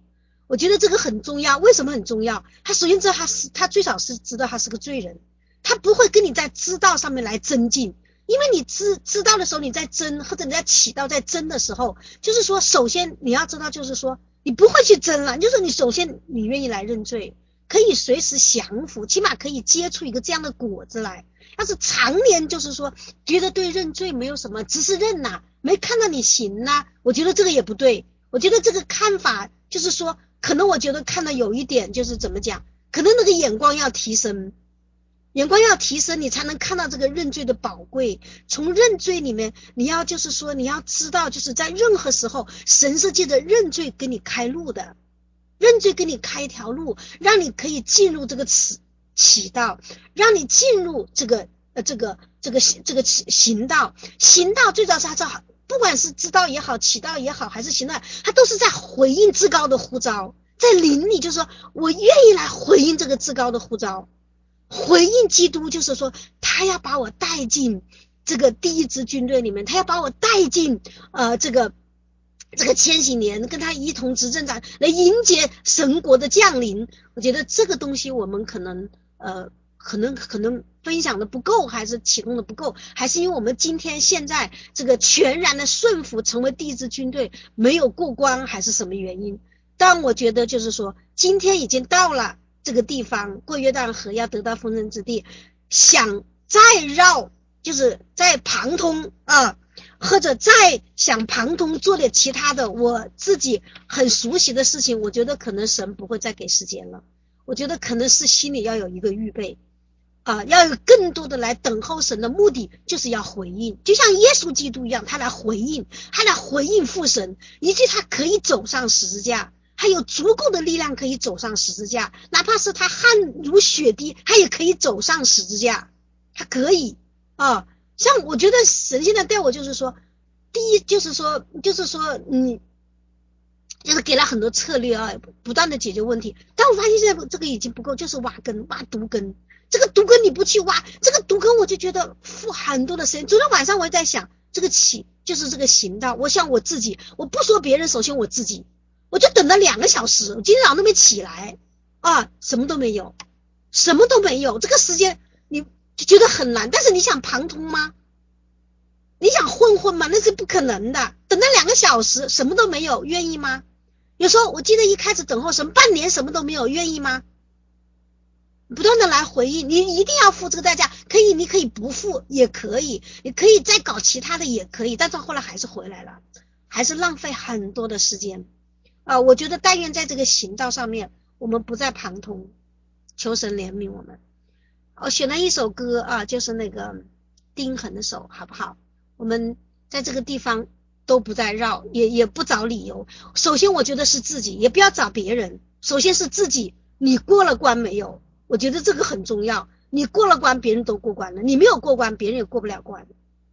我觉得这个很重要。为什么很重要？他首先知道他是，他最少是知道他是个罪人，他不会跟你在知道上面来增进。因为你知知道的时候，你在争，或者你在祈祷在争的时候，就是说，首先你要知道，就是说，你不会去争了，就是你首先你愿意来认罪，可以随时降服，起码可以结出一个这样的果子来。要是常年就是说觉得对认罪没有什么，只是认呐、啊，没看到你行呐、啊，我觉得这个也不对。我觉得这个看法就是说，可能我觉得看到有一点就是怎么讲，可能那个眼光要提升。眼光要提升，你才能看到这个认罪的宝贵。从认罪里面，你要就是说，你要知道，就是在任何时候，神是借着认罪给你开路的，认罪给你开一条路，让你可以进入这个祈祈道，让你进入这个呃这个这个这个行道。行道最早是他不管是知道也好，祈道也好，还是行道，他都是在回应至高的呼召，在灵里，就是说我愿意来回应这个至高的呼召。回应基督，就是说他要把我带进这个第一支军队里面，他要把我带进呃这个这个千禧年，跟他一同执政长来迎接神国的降临。我觉得这个东西我们可能呃可能可能分享的不够，还是启动的不够，还是因为我们今天现在这个全然的顺服成为第一支军队没有过关，还是什么原因？但我觉得就是说今天已经到了这个地方，过约旦河要得到丰盛之地，想再绕就是再旁通啊，或者再想旁通做点其他的我自己很熟悉的事情，我觉得可能神不会再给时间了。我觉得可能是心里要有一个预备啊，要有更多的来等候神的目的，就是要回应，就像耶稣基督一样，他来回应，他来回应父神，以及他可以走上十字架。他有足够的力量可以走上十字架，哪怕是他汗如血滴，他也可以走上十字架，他可以啊。像我觉得神现在带我就是说，第一就是说就是说你就是给了很多策略啊，不断的解决问题，但我发现现在这个已经不够，就是挖根挖毒根，这个毒根你不去挖，这个毒根我就觉得付很多的时间。昨天晚上我也在想，这个起就是这个行道，我想我自己，我不说别人，首先我自己。我就等了两个小时，我今天早上都没起来啊，什么都没有，什么都没有。这个时间你就觉得很难，但是你想旁通吗？你想混混吗？那是不可能的。等了两个小时，什么都没有，愿意吗？有时候我记得一开始等候什么半年什么都没有，愿意吗？不断的来回应，你一定要付这个代价。可以，你可以不付也可以，你可以再搞其他的也可以，但是后来还是回来了，还是浪费很多的时间。啊、呃，我觉得但愿在这个行道上面，我们不再旁通，求神怜悯我们。我选了一首歌啊，就是那个丁恒的手，好不好？我们在这个地方都不再绕，也也不找理由。首先，我觉得是自己，也不要找别人。首先是自己，你过了关没有？我觉得这个很重要。你过了关，别人都过关了；你没有过关，别人也过不了关。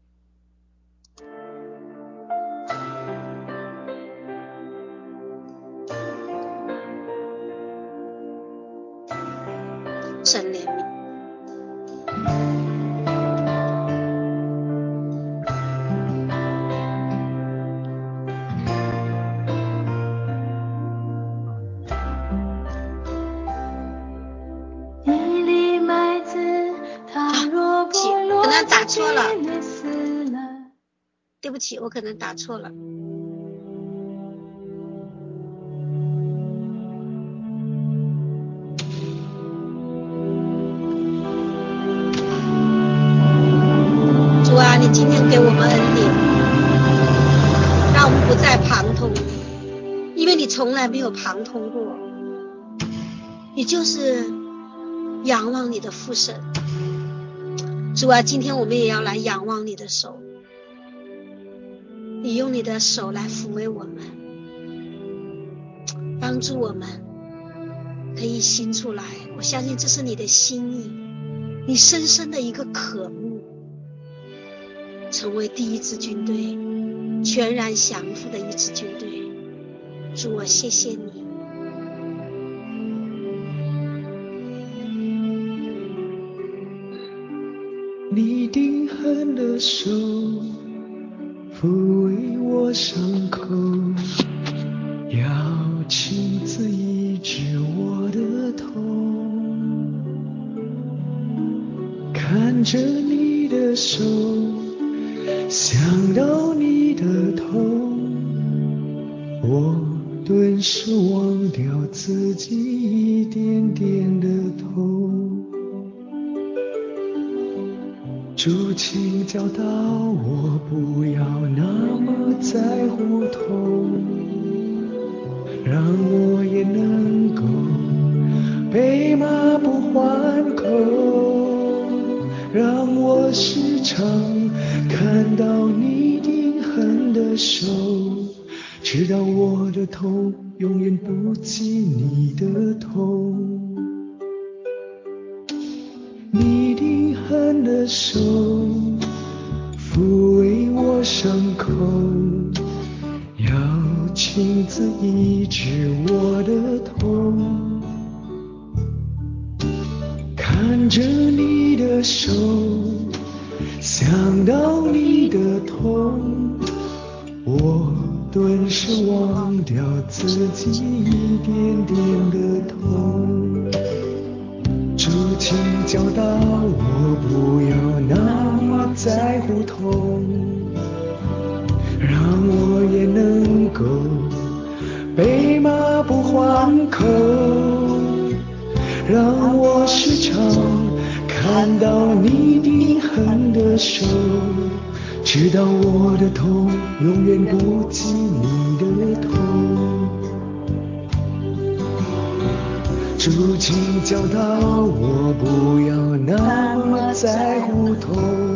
神怜悯。 一粒麦子，它若不落可能打错了， 了对不起，我可能打错了。主啊，你今天给我们恩典，让我们不再旁通，因为你从来没有旁通过，你就是仰望你的父神。主啊，今天我们也要来仰望你的手，你用你的手来抚慰我们，帮助我们可以行出来。我相信这是你的心意，你深深的一个渴慕，成为第一支军队，全然降服的一支军队。主，我谢谢你。 你定恒的手抚慰我伤口，要亲自着你的手，想到你的头，我顿时忘掉自己一点点的痛。主，请教导我不要那么在乎痛，让我也能够被骂不还口，让我时常看到你定狠的手，知道我的痛永远不及你的痛。你定狠的手抚慰我伤口，要亲自医治我的痛。看着你的手，想到你的痛，我顿时忘掉自己一点点的痛。主，请教导我不要那么在乎痛，让我也能够被骂不还口，让我时常看到你定狠的手，知道我的痛永远不及你的痛。主，请教导我不要那么在乎痛，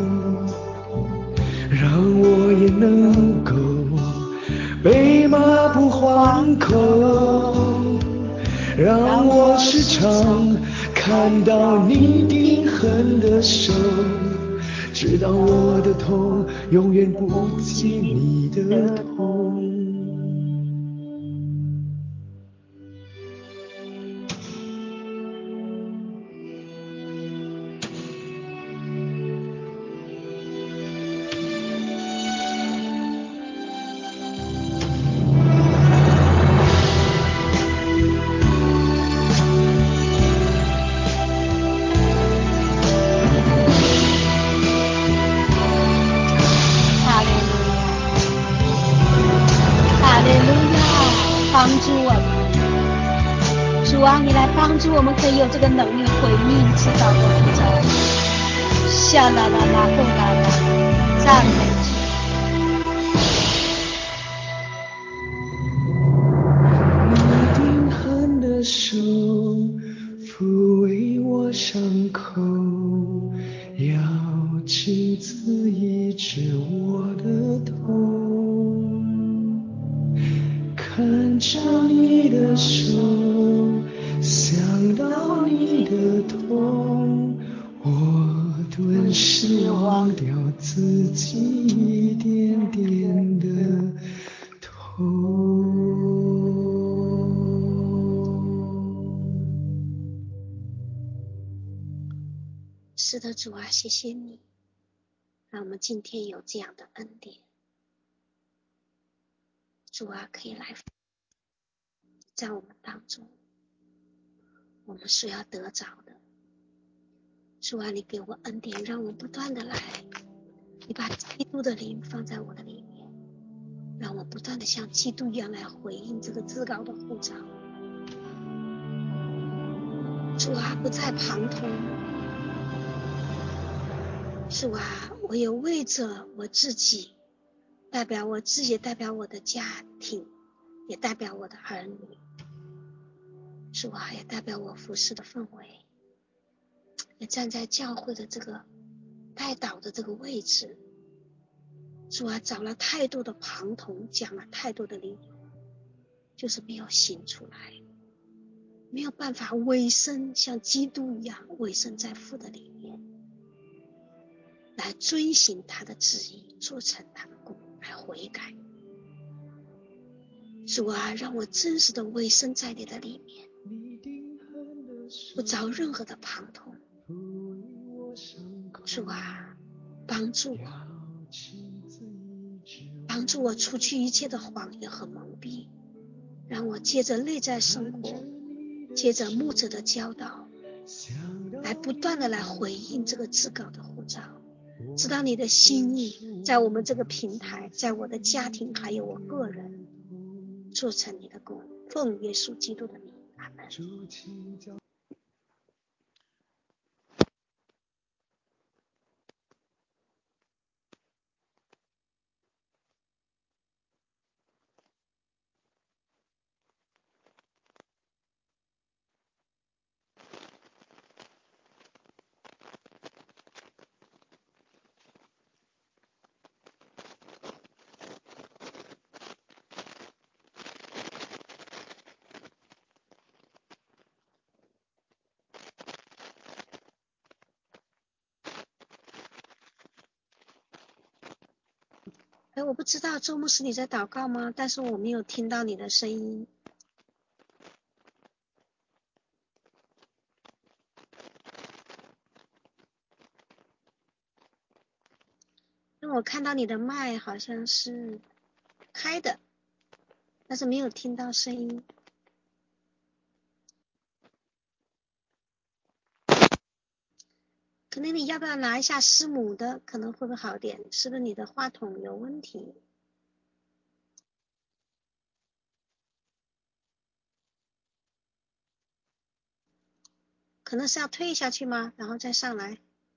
让我也能够被骂不还口，让我时常看到你定狠的手，知道我的痛永远不及你的痛。 我们可以有这个能力回应知道的呼召。下啦啦啦后啦啦，赞美主。 你定狠的手抚慰我伤口，要亲自医治我的痛。看着你的手，想到你的痛，我顿时忘掉自己一点点的痛。 是的，主啊，谢谢你，让我们今天有这样的恩典。主啊，可以来在我们当中，我们所要得着的。主啊，你给我恩典，让我不断的来，你把基督的灵放在我的里面，让我不断的像基督一样来回应这个至高的呼召。主啊，不再旁通。主啊，我也为着我自己，代表我自己，代表我的家庭，也代表我的儿女。主啊，也代表我服侍的氛围，也站在教会的这个代祷的这个位置。主啊，找了太多的旁同，讲了太多的理由，就是没有行出来，没有办法委身像基督一样委身在父的里面，来遵行他的旨意，做成他的功，来悔改。主啊，让我真实的委身在你的里面，不找任何的旁同。主啊，帮助我，帮助我除去一切的谎言和蒙蔽，让我借着内在生活，借着牧者的教导，来来不断的来回应这个至高的呼召，知道你的心意在我们这个平台，在我的家庭还有我个人做成你的功，奉耶稣基督的名，阿们。哎，我不知道周牧师你在祷告吗？但是我没有听到你的声音。因为我看到你的麦好像是开的，但是没有听到声音。可能你要不要拿一下师母的，可能会不会好点？是不是你的话筒有问题？可能是要退下去吗？然后再上来。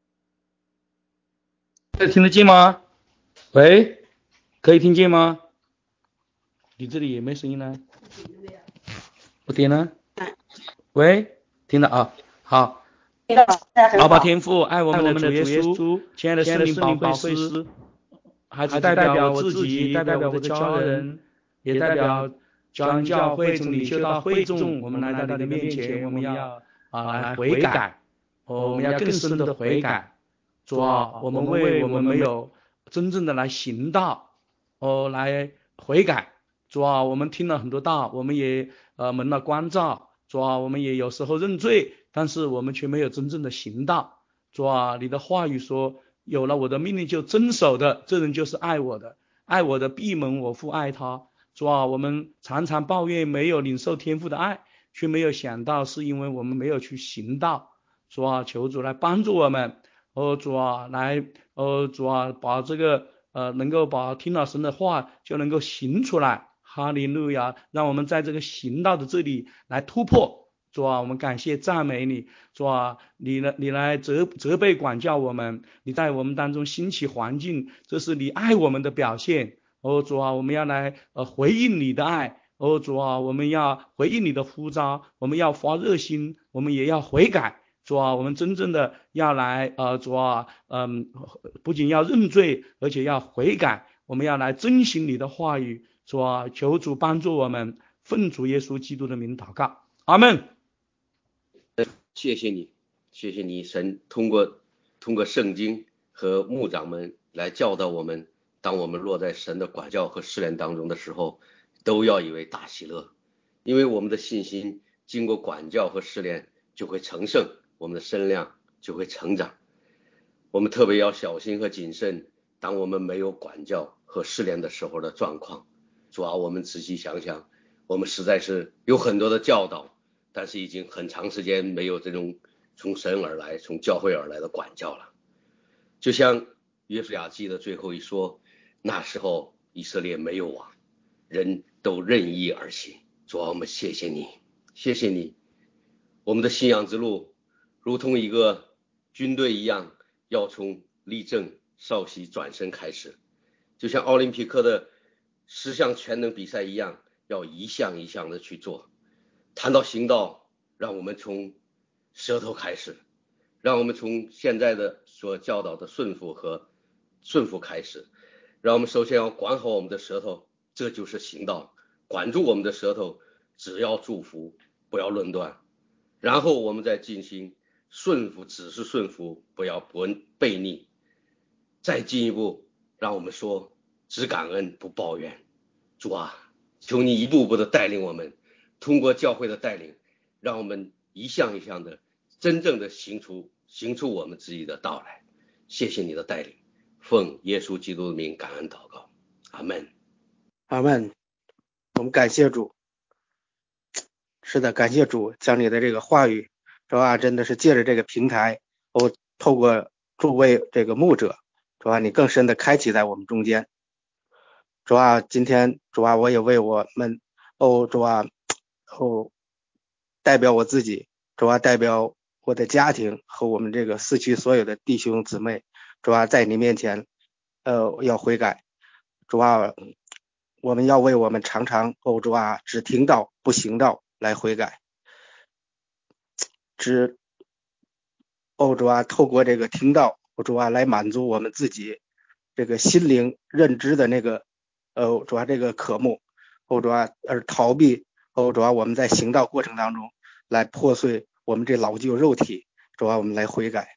听得见吗？喂，可以听见吗？你这里也没声音呢。我点了。喂，听到啊，好。阿爸天父，爱我们的主耶稣，亲爱的圣灵宝贵师，孩子代表我自己，代表我的家人，也代表家人教会从领袖到会众，我们来到你的面前，我们要啊来悔改，我们要更深的悔改。主啊，我们为我们没有真正的来行道，哦来悔改。主啊，我们听了很多道，我们也呃蒙了光照。主啊，我们也有时候认罪，但是我们却没有真正的行道。主啊，你的话语说，有了我的命令就遵守的，这人就是爱我的，爱我的必蒙我父爱他。主啊，我们常常抱怨没有领受天父的爱，却没有想到是因为我们没有去行道。主啊，求主来帮助我们，哦主啊，来哦主啊，把这个呃能够把听了神的话就能够行出来。哈利路亚，让我们在这个行道的这里来突破。主啊，我们感谢赞美你。主啊，你来你来责责备管教我们，你在我们当中兴起环境，这是你爱我们的表现。哦主啊，我们要来呃回应你的爱。哦主啊，我们要回应你的呼召，我们要发热心，我们也要悔改。主啊，我们真正的要来呃主啊，嗯，不仅要认罪，而且要悔改，我们要来遵行你的话语。主啊，求主帮助我们，奉主耶稣基督的名祷告，阿们。 谢谢你，谢谢你，神通过通过圣经和牧长们来教导我们，当我们落在神的管教和试炼当中的时候，都要以为大喜乐，因为我们的信心经过管教和试炼就会成圣，我们的身量就会成长。我们特别要小心和谨慎，当我们没有管教和试炼的时候的状况。主啊，我们仔细想想，我们实在是有很多的教导，但是已经很长时间没有这种从神而来从教会而来的管教了。就像约书亚记的最后一说，那时候以色列没有王，人都任意而行。主啊，我们谢谢你，谢谢你，我们的信仰之路如同一个军队一样，要从立正稍息转身开始，就像奥林匹克的十项全能比赛一样，要一项一项的去做。谈到行道，让我们从舌头开始，让我们从现在的所教导的顺服和顺服开始，让我们首先要管好我们的舌头，这就是行道。管住我们的舌头，只要祝福，不要论断，然后我们再进行顺服，只是顺服，不要悖逆。再进一步，让我们说只感恩不抱怨。主啊，求你一步步的带领我们，通过教会的带领，让我们一项一项的真正的行出行出我们自己的道来。谢谢你的带领，奉耶稣基督的名感恩祷告，阿们， 阿们。我们感谢主，是的，感谢主将你的这个话语主啊，真的是借着这个平台，哦，透过诸位这个牧者，主啊，你更深的开启在我们中间。主啊，今天主啊，我也为我们哦主啊哦代表我自己，主啊，代表我的家庭和我们这个四区所有的弟兄姊妹，主啊，在你面前呃要悔改。主啊，我们要为我们常常哦主啊只听到不行道来悔改，只哦主啊透过这个听到哦主啊来满足我们自己这个心灵认知的那个呃主啊这个科目，哦主啊而逃避哦主啊我们在行道过程当中来破碎我们这老旧肉体，主啊我们来悔改。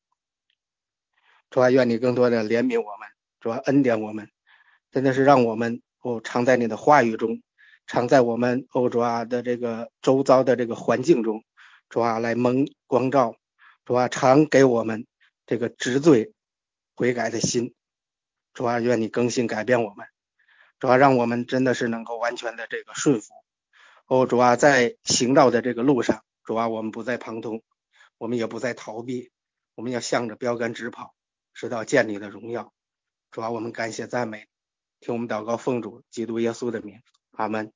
主啊愿你更多的怜悯我们，主啊恩典我们，真的是让我们哦常在你的话语中，常在我们哦主啊的这个周遭的这个环境中，主啊来蒙光照，主啊常给我们这个知罪悔改的心，主啊愿你更新改变我们，主啊让我们真的是能够完全的这个顺服。哦主啊在行道的这个路上，主啊我们不再旁通，我们也不再逃避，我们要向着标杆直跑，直到见你的荣耀。主啊我们感谢赞美，听我们祷告奉主基督耶稣的名，阿们。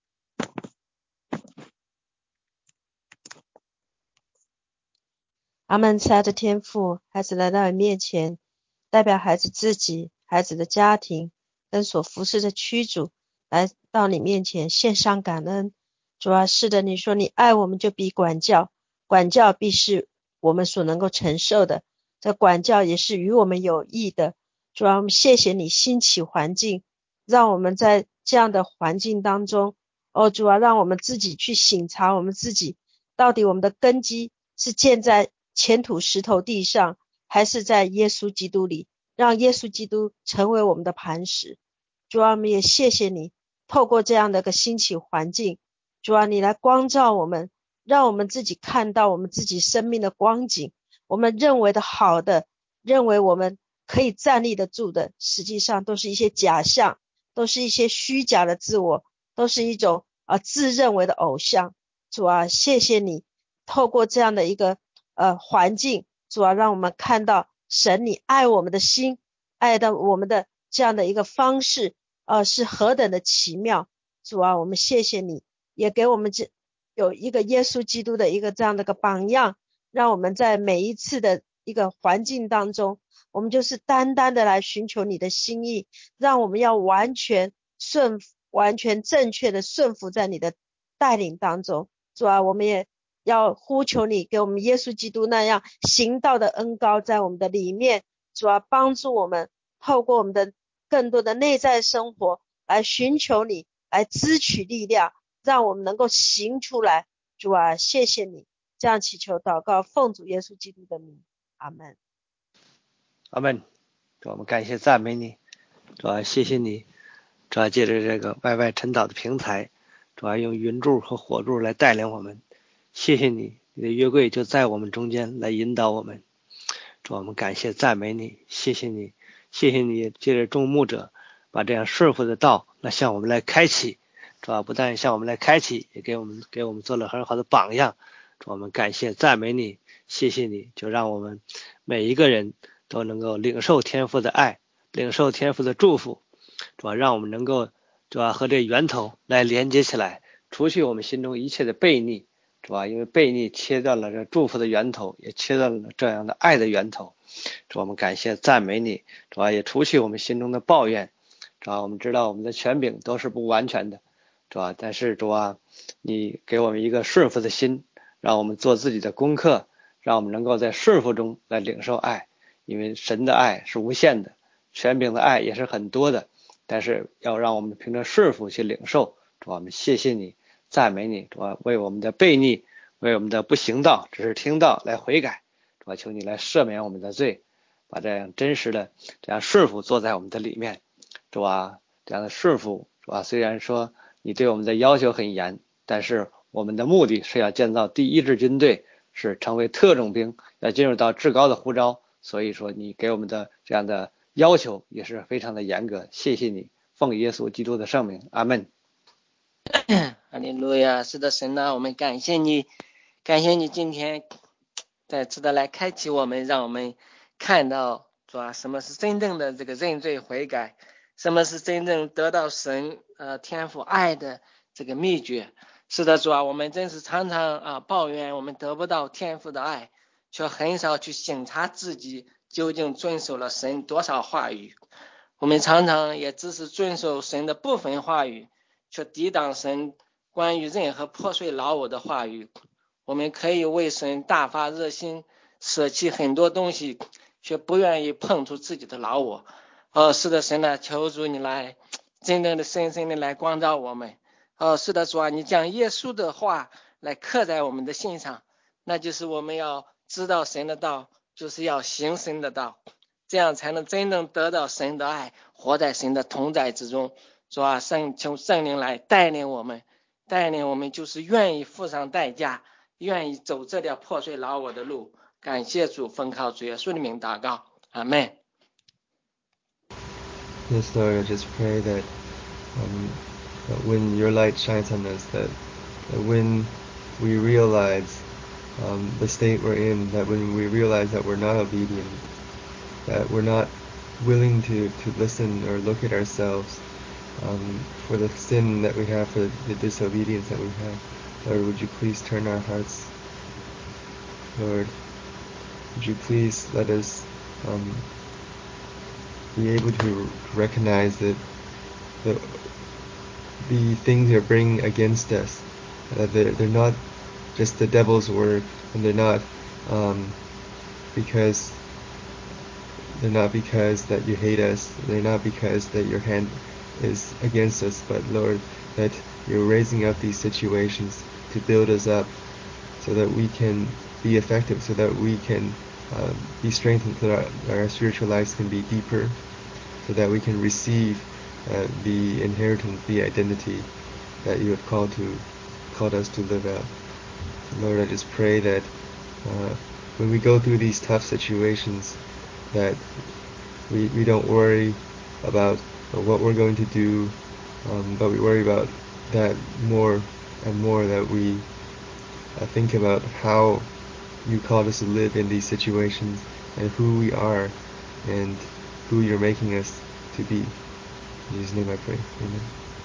阿们。慈爱的天父，孩子来到你面前，代表孩子自己、孩子的家庭跟所服侍的区主来到你面前献上感恩。主啊，是的，你说你爱我们就必管教，管教必是我们所能够承受的，这管教也是与我们有益的。主啊，我们谢谢你兴起环境，让我们在这样的环境当中，哦主啊，让我们自己去省察我们自己，到底我们的根基是建在前土石头地上，还是在耶稣基督里，让耶稣基督成为我们的磐石。主啊，我们也谢谢你透过这样的一个兴起环境，主啊，你来光照我们，让我们自己看到我们自己生命的光景，我们认为的好的，认为我们可以站立得住的，实际上都是一些假象，都是一些虚假的自我，都是一种呃自认为的偶像。主啊，谢谢你透过这样的一个呃环境，主啊，让我们看到神你爱我们的心，爱到我们的这样的一个方式呃是何等的奇妙。主啊，我们谢谢你，也给我们这有一个耶稣基督的一个这样的一个榜样，让我们在每一次的一个环境当中，我们就是单单的来寻求你的心意，让我们要完全顺服，完全正确的顺服在你的带领当中。主啊，我们也要呼求你给我们耶稣基督那样行道的恩膏在我们的里面，主啊，帮助我们透过我们的更多的内在生活来寻求你，来支取力量，让我们能够行出来。主啊，谢谢你，这样祈求祷告奉主耶稣基督的名，阿们。 阿们。主，我们感谢赞美你，主啊，谢谢你，主啊，借着这个 Y Y 晨祷的平台，主啊，用云柱和火柱来带领我们，谢谢你，你的约柜就在我们中间来引导我们。主啊，我们感谢赞美你，谢谢你，谢谢你借着众牧者把这样顺服的道来向我们来开启。主啊，不但向我们来开启，也给我们给我们做了很好的榜样。主，我们感谢赞美你，谢谢你，就让我们每一个人都能够领受天父的爱，领受天父的祝福。主啊，让我们能够主啊和这源头来连接起来，除去我们心中一切的悖逆。主啊，因为悖逆切断了这祝福的源头，也切断了这样的爱的源头。主啊，我们感谢赞美你，主啊，也除去我们心中的抱怨。主啊，我们知道我们的权柄都是不完全的，主啊，但是主啊，你给我们一个顺服的心，让我们做自己的功课，让我们能够在顺服中来领受爱。因为神的爱是无限的，权柄的爱也是很多的，但是要让我们凭着顺服去领受。主啊，我们谢谢你，赞美你，主啊，为我们的悖逆，为我们的不行道，只是听道来悔改。主啊，求你来赦免我们的罪，把这样真实的这样顺服做在我们的里面。主啊，这样的顺服，主啊，虽然说你对我们的要求很严，但是我们的目的是要建造第一支军队，是成为特种兵，要进入到至高的呼召。所以说你给我们的这样的要求也是非常的严格。谢谢你，奉耶稣基督的圣名，阿们。 哈利路亚，是的，神啊，我们感谢你，感谢你今天再次的来开启我们，让我们看到主啊，什么是真正的这个认罪悔改，什么是真正得到神呃天父爱的这个秘诀。是的，主啊，我们真是常常啊抱怨我们得不到天父的爱，却很少去省察自己究竟遵守了神多少话语。我们常常也只是遵守神的部分话语，却抵挡神关于任何破碎老我的话语。我们可以为神大发热心，舍弃很多东西，却不愿意碰触自己的老我。哦，是的，神啊，求主你来真正的深深的来光照我们。哦，是的，主啊，你将耶稣的话来刻在我们的心上，那就是我们要知道神的道，就是要行神的道，这样才能真正得到神的爱，活在神的同在之中。主啊，圣求圣灵来带领我们，带领我们就是愿意付上代价，愿意走这条破碎老我的路。感谢主，奉靠主耶稣的名祷告，阿们。 Yes, Lord, I just pray that, um, that when your light shines on us, that, that when we realize um, the state we're in, that when we realize that we're not obedient, that we're not willing to, to listen or look at ourselves um, for the sin that we have, for the disobedience that we have, Lord, would you please turn our hearts? Lord, would you please let us um, be able to recognize that the, the things you're bringing against us, uh, they're, they're not just the devil's work, and they're not um, because they're not because that you hate us, they're not because that your hand is against us, but Lord, that you're raising up these situations to build us up so that we can be effective, so that we can uh, be strengthened, so that our, our spiritual lives can be deeper, so that we can receive uh, the inheritance, the identity that you have called to called us to live out. Lord, I just pray that uh, when we go through these tough situations, that we, we don't worry about what we're going to do, um, but we worry about that more and more, that we uh, think about how you called us to live in these situations and who we are and who you're making us to be. In Jesus' name I pray. Amen.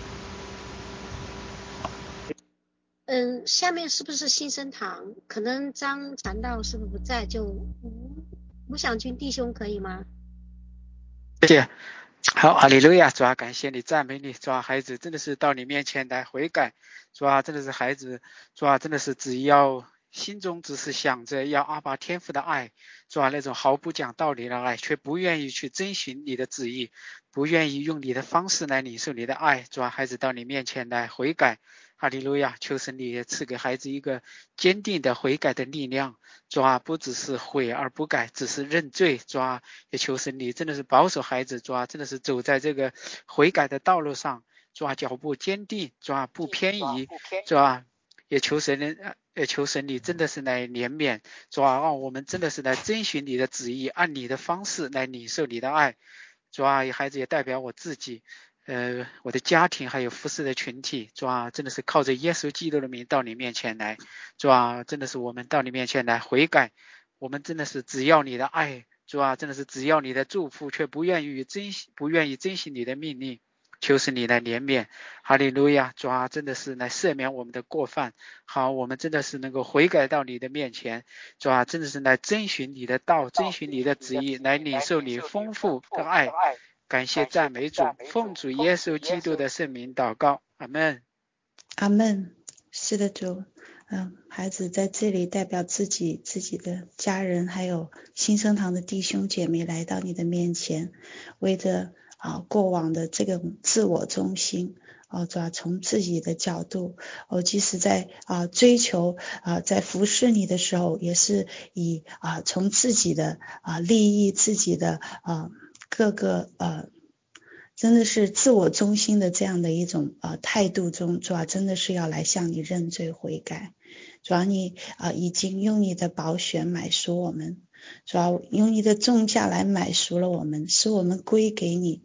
嗯，下面是不是新生堂？可能张传道是不是不在？就吴吴想军弟兄可以吗？ 谢谢。好，哈利路亚，主啊，感谢你，赞美你，主啊，孩子真的是到你面前来悔改，主啊，真的是孩子，主啊，真的是只要心中只是想着要阿爸天父的爱，主啊，那种毫不讲道理的爱，却不愿意去遵循你的旨意，不愿意用你的方式来领受你的爱，主啊，孩子到你面前来悔改。哈利路亚，求神你也赐给孩子一个坚定的悔改的力量，主啊，不只是悔而不改，只是认罪，主啊，也求神你真的是保守孩子，主啊，真的是走在这个悔改的道路上，主啊，脚步坚定，主啊，不偏移，主啊，也求神也求神你真的是来怜悯，主啊，让我们真的是来遵循你的旨意，按你的方式来领受你的爱，主啊，孩子也代表我自己。呃，我的家庭还有服侍的群体，主啊，真的是靠着耶稣基督的名到你面前来，主啊，真的是我们到你面前来悔改，我们真的是只要你的爱，主啊，真的是只要你的祝福，却不愿意遵不愿意遵循你的命令，求是你来怜悯，哈利路亚，主啊，真的是来赦免我们的过犯，好，我们真的是能够悔改到你的面前，主啊，真的是来遵循你的道，遵循你的旨意，来领受你丰富的爱。感谢赞美主，奉主耶稣基督的圣名祷告，阿们。 阿们。是的，主，嗯，孩子在这里代表自己、自己的家人，还有新生堂的弟兄姐妹来到你的面前，为着啊过往的这个自我中心。哦，主要从自己的角度，哦，即使在啊追求啊在服侍你的时候，也是以啊从自己的啊利益、自己的啊各个呃，真的是自我中心的这样的一种呃态度中，主要真的是要来向你认罪悔改。主要你啊、呃、已经用你的宝血买赎我们，主要用你的重价来买赎了我们，使我们归给你。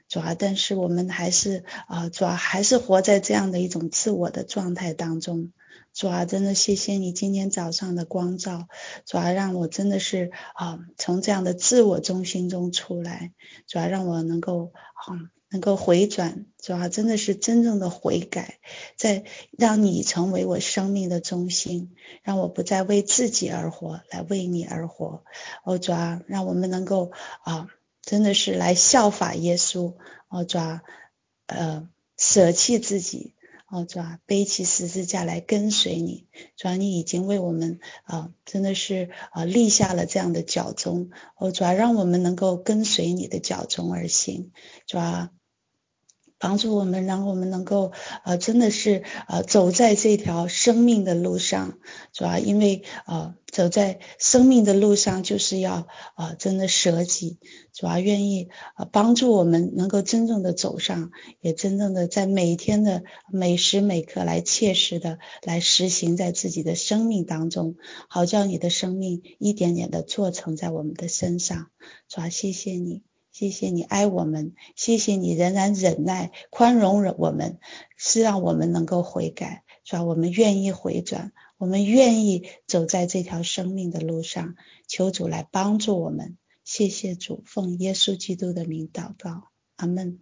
主啊，但是我们还是啊，主啊，还是活在这样的一种自我的状态当中。主啊，真的谢谢你今天早上的光照，主啊，让我真的是啊，从这样的自我中心中出来，主啊，让我能够啊，能够回转，主啊，真的是真正的悔改，在让你成为我生命的中心，让我不再为自己而活，来为你而活。哦，主啊，让我们能够啊，真的是来效法耶稣。哦，主啊，呃，舍弃自己。哦，主啊，背起十字架来跟随你。主啊，你已经为我们啊，真的是啊立下了这样的脚踪。哦，主啊，让我们能够跟随你的脚踪而行。主啊，帮助我们，让我们能够呃真的是呃走在这条生命的路上。主啊，因为呃走在生命的路上就是要呃真的舍己。主啊，愿意呃帮助我们能够真正的走上，也真正的在每一天的每时每刻来切实的来实行在自己的生命当中，好叫你的生命一点点的做成在我们的身上。主啊，谢谢你。谢谢你爱我们，谢谢你仍然忍耐宽容我们，是让我们能够悔改，是吧？我们愿意回转，我们愿意走在这条生命的路上，求主来帮助我们。谢谢主，奉耶稣基督的名祷告，阿们。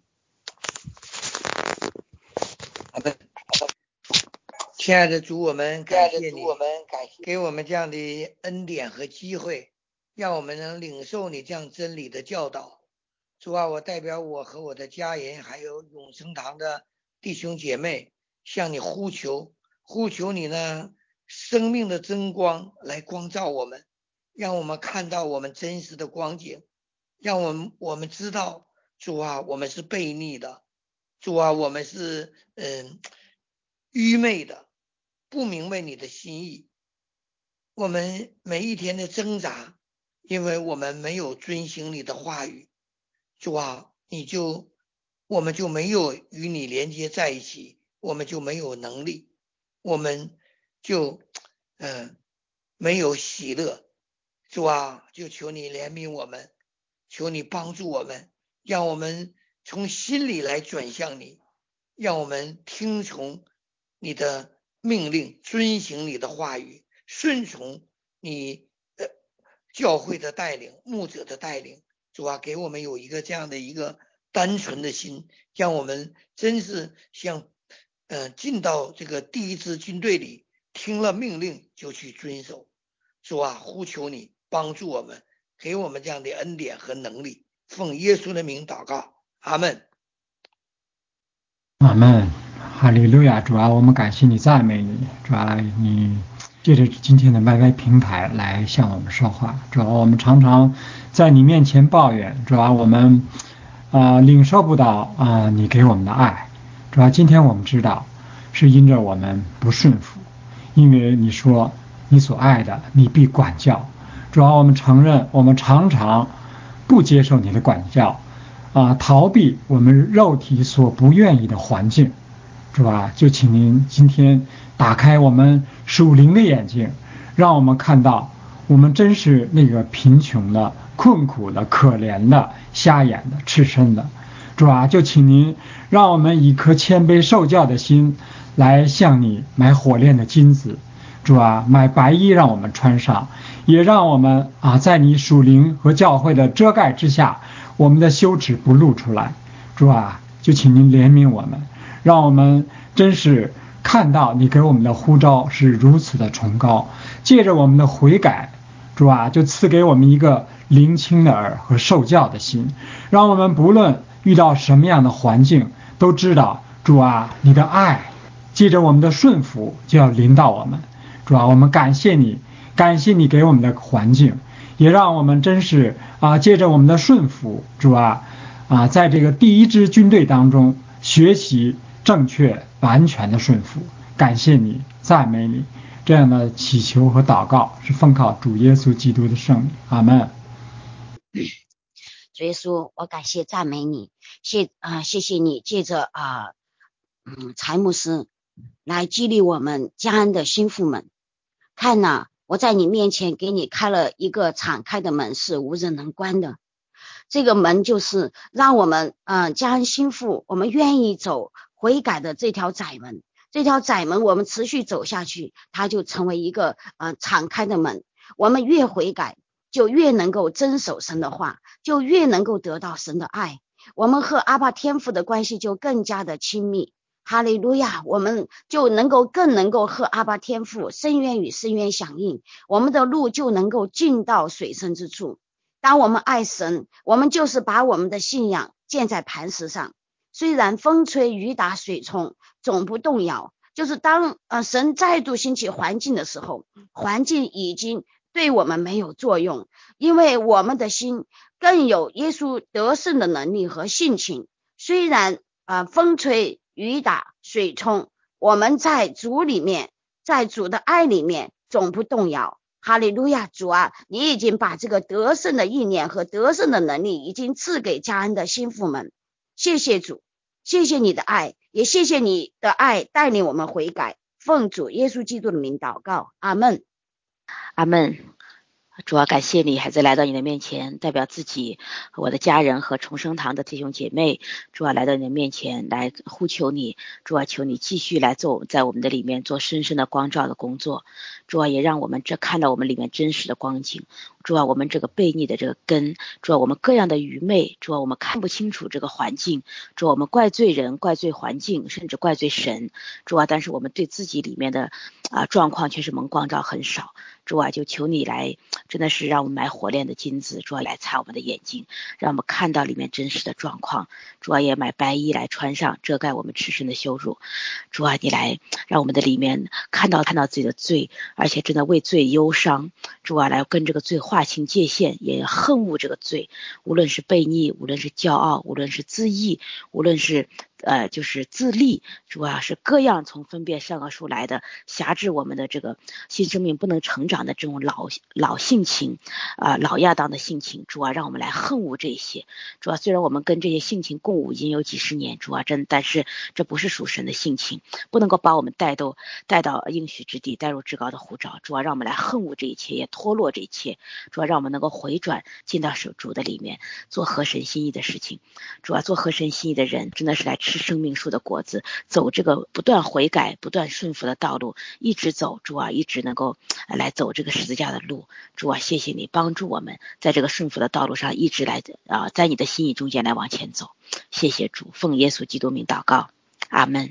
好的，亲爱的主，我们感谢你，给我们这样的恩典和机会，让我们能领受你这样真理的教导。主啊，我代表我和我的家人，还有永生堂的弟兄姐妹，向你呼求，呼求你呢生命的真光来光照我们，让我们看到我们真实的光景，让我们我们知道，主啊，我们是悖逆的，主啊，我们是嗯愚昧的，不明白你的心意。我们每一天的挣扎，因为我们没有遵行你的话语。主啊，你就我们就没有与你连接在一起，我们就没有能力，我们就嗯、呃、没有喜乐。主啊，就求你怜悯我们，求你帮助我们，让我们从心里来转向你，让我们听从你的命令，遵行你的话语，顺从你的教会的带领，牧者的带领。主啊，给我们有一个这样的一个单纯的心，让我们真是像呃进到这个第一支军队里，听了命令就去遵守。主啊，呼求你帮助我们，给我们这样的恩典和能力，奉耶稣的名祷告，阿们。 阿们，哈利路亚！主啊，我们感谢你，赞美你。主啊，你借着今天的 Y Y 平台来向我们说话。主啊，我们常常在你面前抱怨，主啊，我们啊、呃、领受不到啊、呃、你给我们的爱。主啊，今天我们知道是因着我们不顺服，因为你说你所爱的你必管教。主啊，我们承认我们常常不接受你的管教。啊，逃避我们肉体所不愿意的环境，是吧？就请您今天打开我们属灵的眼睛，让我们看到我们真是那个贫穷的、困苦的、可怜的、瞎眼的、赤身的，是吧？就请您让我们以颗谦卑受教的心来向你买火炼的金子，主啊，买白衣让我们穿上，也让我们啊在你属灵和教会的遮盖之下，我们的羞耻不露出来。主啊，就请您怜悯我们，让我们真是看到你给我们的呼召是如此的崇高，借着我们的悔改，主啊，就赐给我们一个聆听的耳和受教的心，让我们不论遇到什么样的环境都知道，主啊，你的爱借着我们的顺服就要临到我们。主啊，我们感谢你，感谢你给我们的环境，也让我们真是啊，借着我们的顺服，主啊啊，在这个第一支军队当中学习正确完全的顺服。感谢你，赞美你，这样的祈求和祷告是奉靠主耶稣基督的圣名，阿们。 主耶稣，我感谢赞美你，谢啊、呃，谢谢你借着啊嗯柴牧师来激励我们家恩的心腹们。看哪、啊，我在你面前给你开了一个敞开的门，是无人能关的。 这个门就是让我们呃家人心腹我们愿意走悔改的这条窄门，这条窄门我们持续走下去，它就成为一个呃敞开的门。我们越悔改就越能够遵守神的话，就越能够得到神的爱，我们和阿爸天父的关系就更加的亲密。哈利路亚，我们就能够更能够和阿爸天父深渊与深渊响应，我们的路就能够进到水深之处。当我们爱神，我们就是把我们的信仰建在磐石上，虽然风吹雨打水冲总不动摇。就是当呃神再度兴起环境的时候，环境已经对我们没有作用，因为我们的心更有耶稣得胜的能力和性情。虽然呃风吹雨打水冲，我们在主里面，在主的爱里面总不动摇。哈利路亚，主啊，你已经把这个得胜的意念和得胜的能力已经赐给家恩的心腹们。谢谢主，谢谢你的爱，也谢谢你的爱带领我们悔改，奉主耶稣基督的名祷告，阿们。 阿们。主啊，感谢你，孩子来到你的面前，代表自己、我的家人和重生堂的弟兄姐妹，主啊，来到你的面前来呼求你，主啊，求你继续来做在我们的里面做深深的光照的工作，主啊，也让我们这看到我们里面真实的光景，主啊，我们这个悖逆的这个根，主啊，我们各样的愚昧，主啊，我们看不清楚这个环境，主啊，我们怪罪人，怪罪环境，甚至怪罪神，主啊，但是我们对自己里面的啊状况却是蒙光照很少，主啊，就求你来，真的是让我们买火炼的金子，主啊，来擦我们的眼睛，让我们看到里面真实的状况，主啊，也买白衣来穿上，遮盖我们赤身的羞辱，主啊，你来让我们的里面看到看到自己的罪，而且真的为罪忧伤，主啊，来跟这个罪划清界限，也恨恶这个罪，无论是悖逆，无论是骄傲，无论是自义，无论是呃，就是自立，主啊，是各样从分辨善恶树来的辖制我们的这个新生命不能成长的这种老老性情啊、呃，老亚当的性情，主啊，让我们来恨恶这些，主啊，虽然我们跟这些性情共舞已经有几十年，主啊，真但是这不是属神的性情，不能够把我们带到带到应许之地，带入至高的呼召，主啊，让我们来恨恶这一切，也脱落这一切，主啊，让我们能够回转进到手主的里面，做合神心意的事情，主啊，做合神心意的人真的是来吃生命树的果子，走这个不断悔改不断顺服的道路，一直走，主啊，一直能够来走这个十字架的路，主啊，谢谢你帮助我们在这个顺服的道路上一直来啊，在你的心意中间来往前走，谢谢主，奉耶稣基督名祷告，阿们。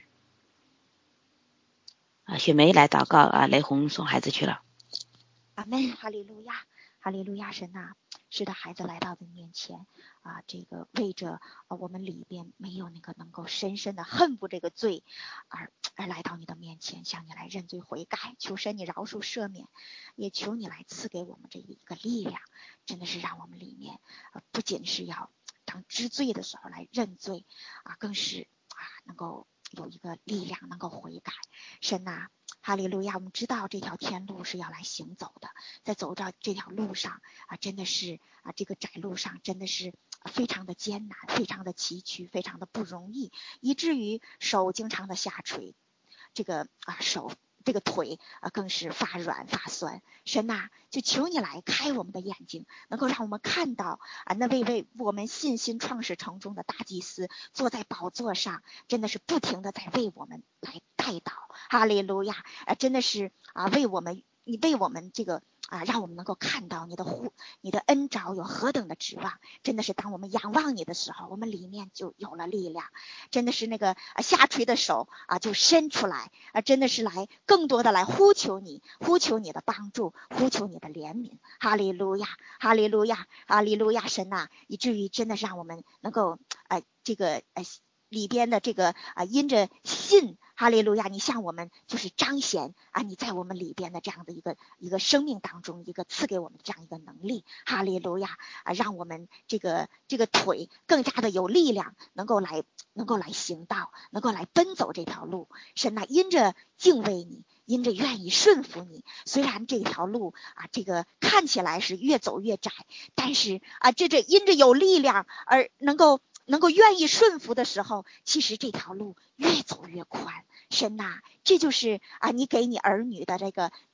啊，雪梅来祷告啊，雷红送孩子去了。 阿们，哈利路亚，哈利路亚，神呐、啊，是的，孩子来到你面前啊，这个为着啊我们里边没有那个能够深深的恨不这个罪，而而来到你的面前，向你来认罪悔改，求神你饶恕赦免，也求你来赐给我们这一个力量，真的是让我们里面啊不仅是要当知罪的时候来认罪啊，更是啊能够有一个力量能够悔改。神呐、啊，哈利路亚，我们知道这条天路是要来行走的，在走到这条路上啊，真的是啊这个窄路上真的是非常的艰难，非常的崎岖，非常的不容易，以至于手经常的下垂，这个啊手这个腿啊更是发软发酸。神呐、啊，就求你来开我们的眼睛，能够让我们看到啊那位为我们信心创始成终的大祭司坐在宝座上，真的是不停的在为我们来代祷。哈利路亚啊，真的是啊为我们你为我们这个啊让我们能够看到你的护你的恩召有何等的指望。真的是当我们仰望你的时候，我们里面就有了力量，真的是那个啊下垂的手啊就伸出来啊，真的是来更多的来呼求你，呼求你的帮助，呼求你的怜悯。哈利路亚，哈利路亚，哈利路亚，神呐、啊，以至于真的让我们能够呃这个呃里边的这个啊、呃、因着信，哈利路亚，你向我们就是彰显啊你在我们里边的这样的一个一个生命当中一个赐给我们这样一个能力。哈利路亚啊，让我们这个这个腿更加的有力量，能够来能够来行道，能够来奔走这条路。神呐，因着敬畏你，因着愿意顺服你，虽然这条路啊这个看起来是越走越窄，但是啊这这因着有力量而能够能够愿意顺服的时候，其实这条路越走越宽。神呐、啊，这就是啊你给你儿女的这个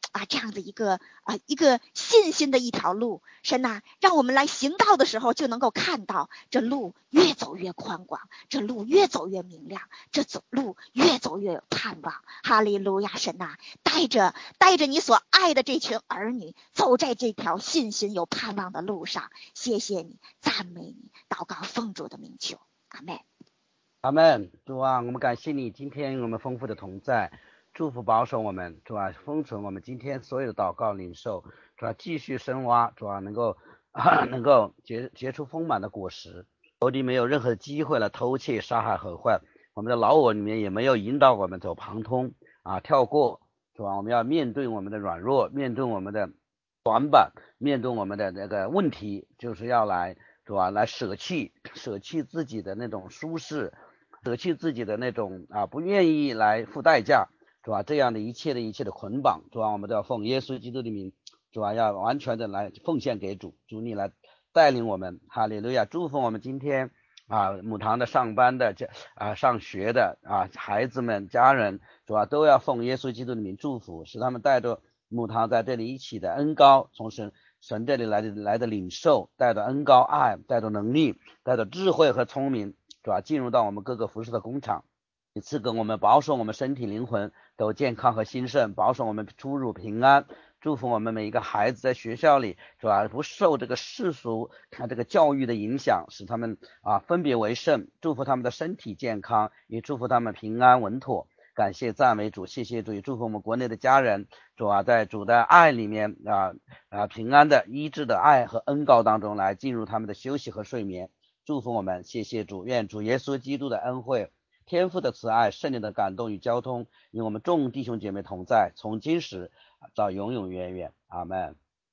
啊这样的一个啊一个信心的一条路。神呐，让我们来行道的时候就能够看到这路越走越宽广，这路越走越明亮，这走路越走越有盼望。哈利路亚！神呐，带着带着你所爱的这群儿女走在这条信心有盼望的路上。谢谢你，赞美你，祷告奉主的名求，阿们。 阿们。主啊，我们感谢你今天我们丰富的同在，祝福保守我们，主啊，封存我们今天所有的祷告领受，主啊，继续深挖，主啊，能够、啊、能够结结出丰满的果实。仇敌没有任何的机会来偷窃、杀害和坏，我们的老我里面也没有引导我们走旁通啊跳过，主啊，我们要面对我们的软弱，面对我们的短板，面对我们的那个问题，就是要来主啊来舍弃舍弃自己的那种舒适，舍弃自己的那种啊不愿意来付代价，主啊，这样的一切的一切的捆绑，主啊，我们都要奉耶稣基督的名，主啊，要完全的来奉献给主，主你来带领我们，哈利路亚！祝福我们今天啊母堂的上班的啊上学的啊孩子们家人，主啊，都要奉耶稣基督的名祝福，使他们带着母堂在这里一起的恩膏，从神神这里来的来的领受，带着恩膏爱，带着能力，带着智慧和聪明，主啊，进入到我们各个服侍的工厂，你赐给我们保守我们身体灵魂都健康和兴盛，保守我们出入平安，祝福我们每一个孩子在学校里，主啊，不受这个世俗看这个教育的影响，使他们啊分别为圣，祝福他们的身体健康，也祝福他们平安稳妥。感谢赞美主，谢谢主，也祝福我们国内的家人，主啊，在主的爱里面啊啊平安的医治的爱和恩膏当中来进入他们的休息和睡眠，祝福我们，谢谢主，愿主耶稣基督的恩惠、天父的慈爱、圣灵的感动与交通与我们众弟兄姐妹同在，从今时到永永远远，阿们。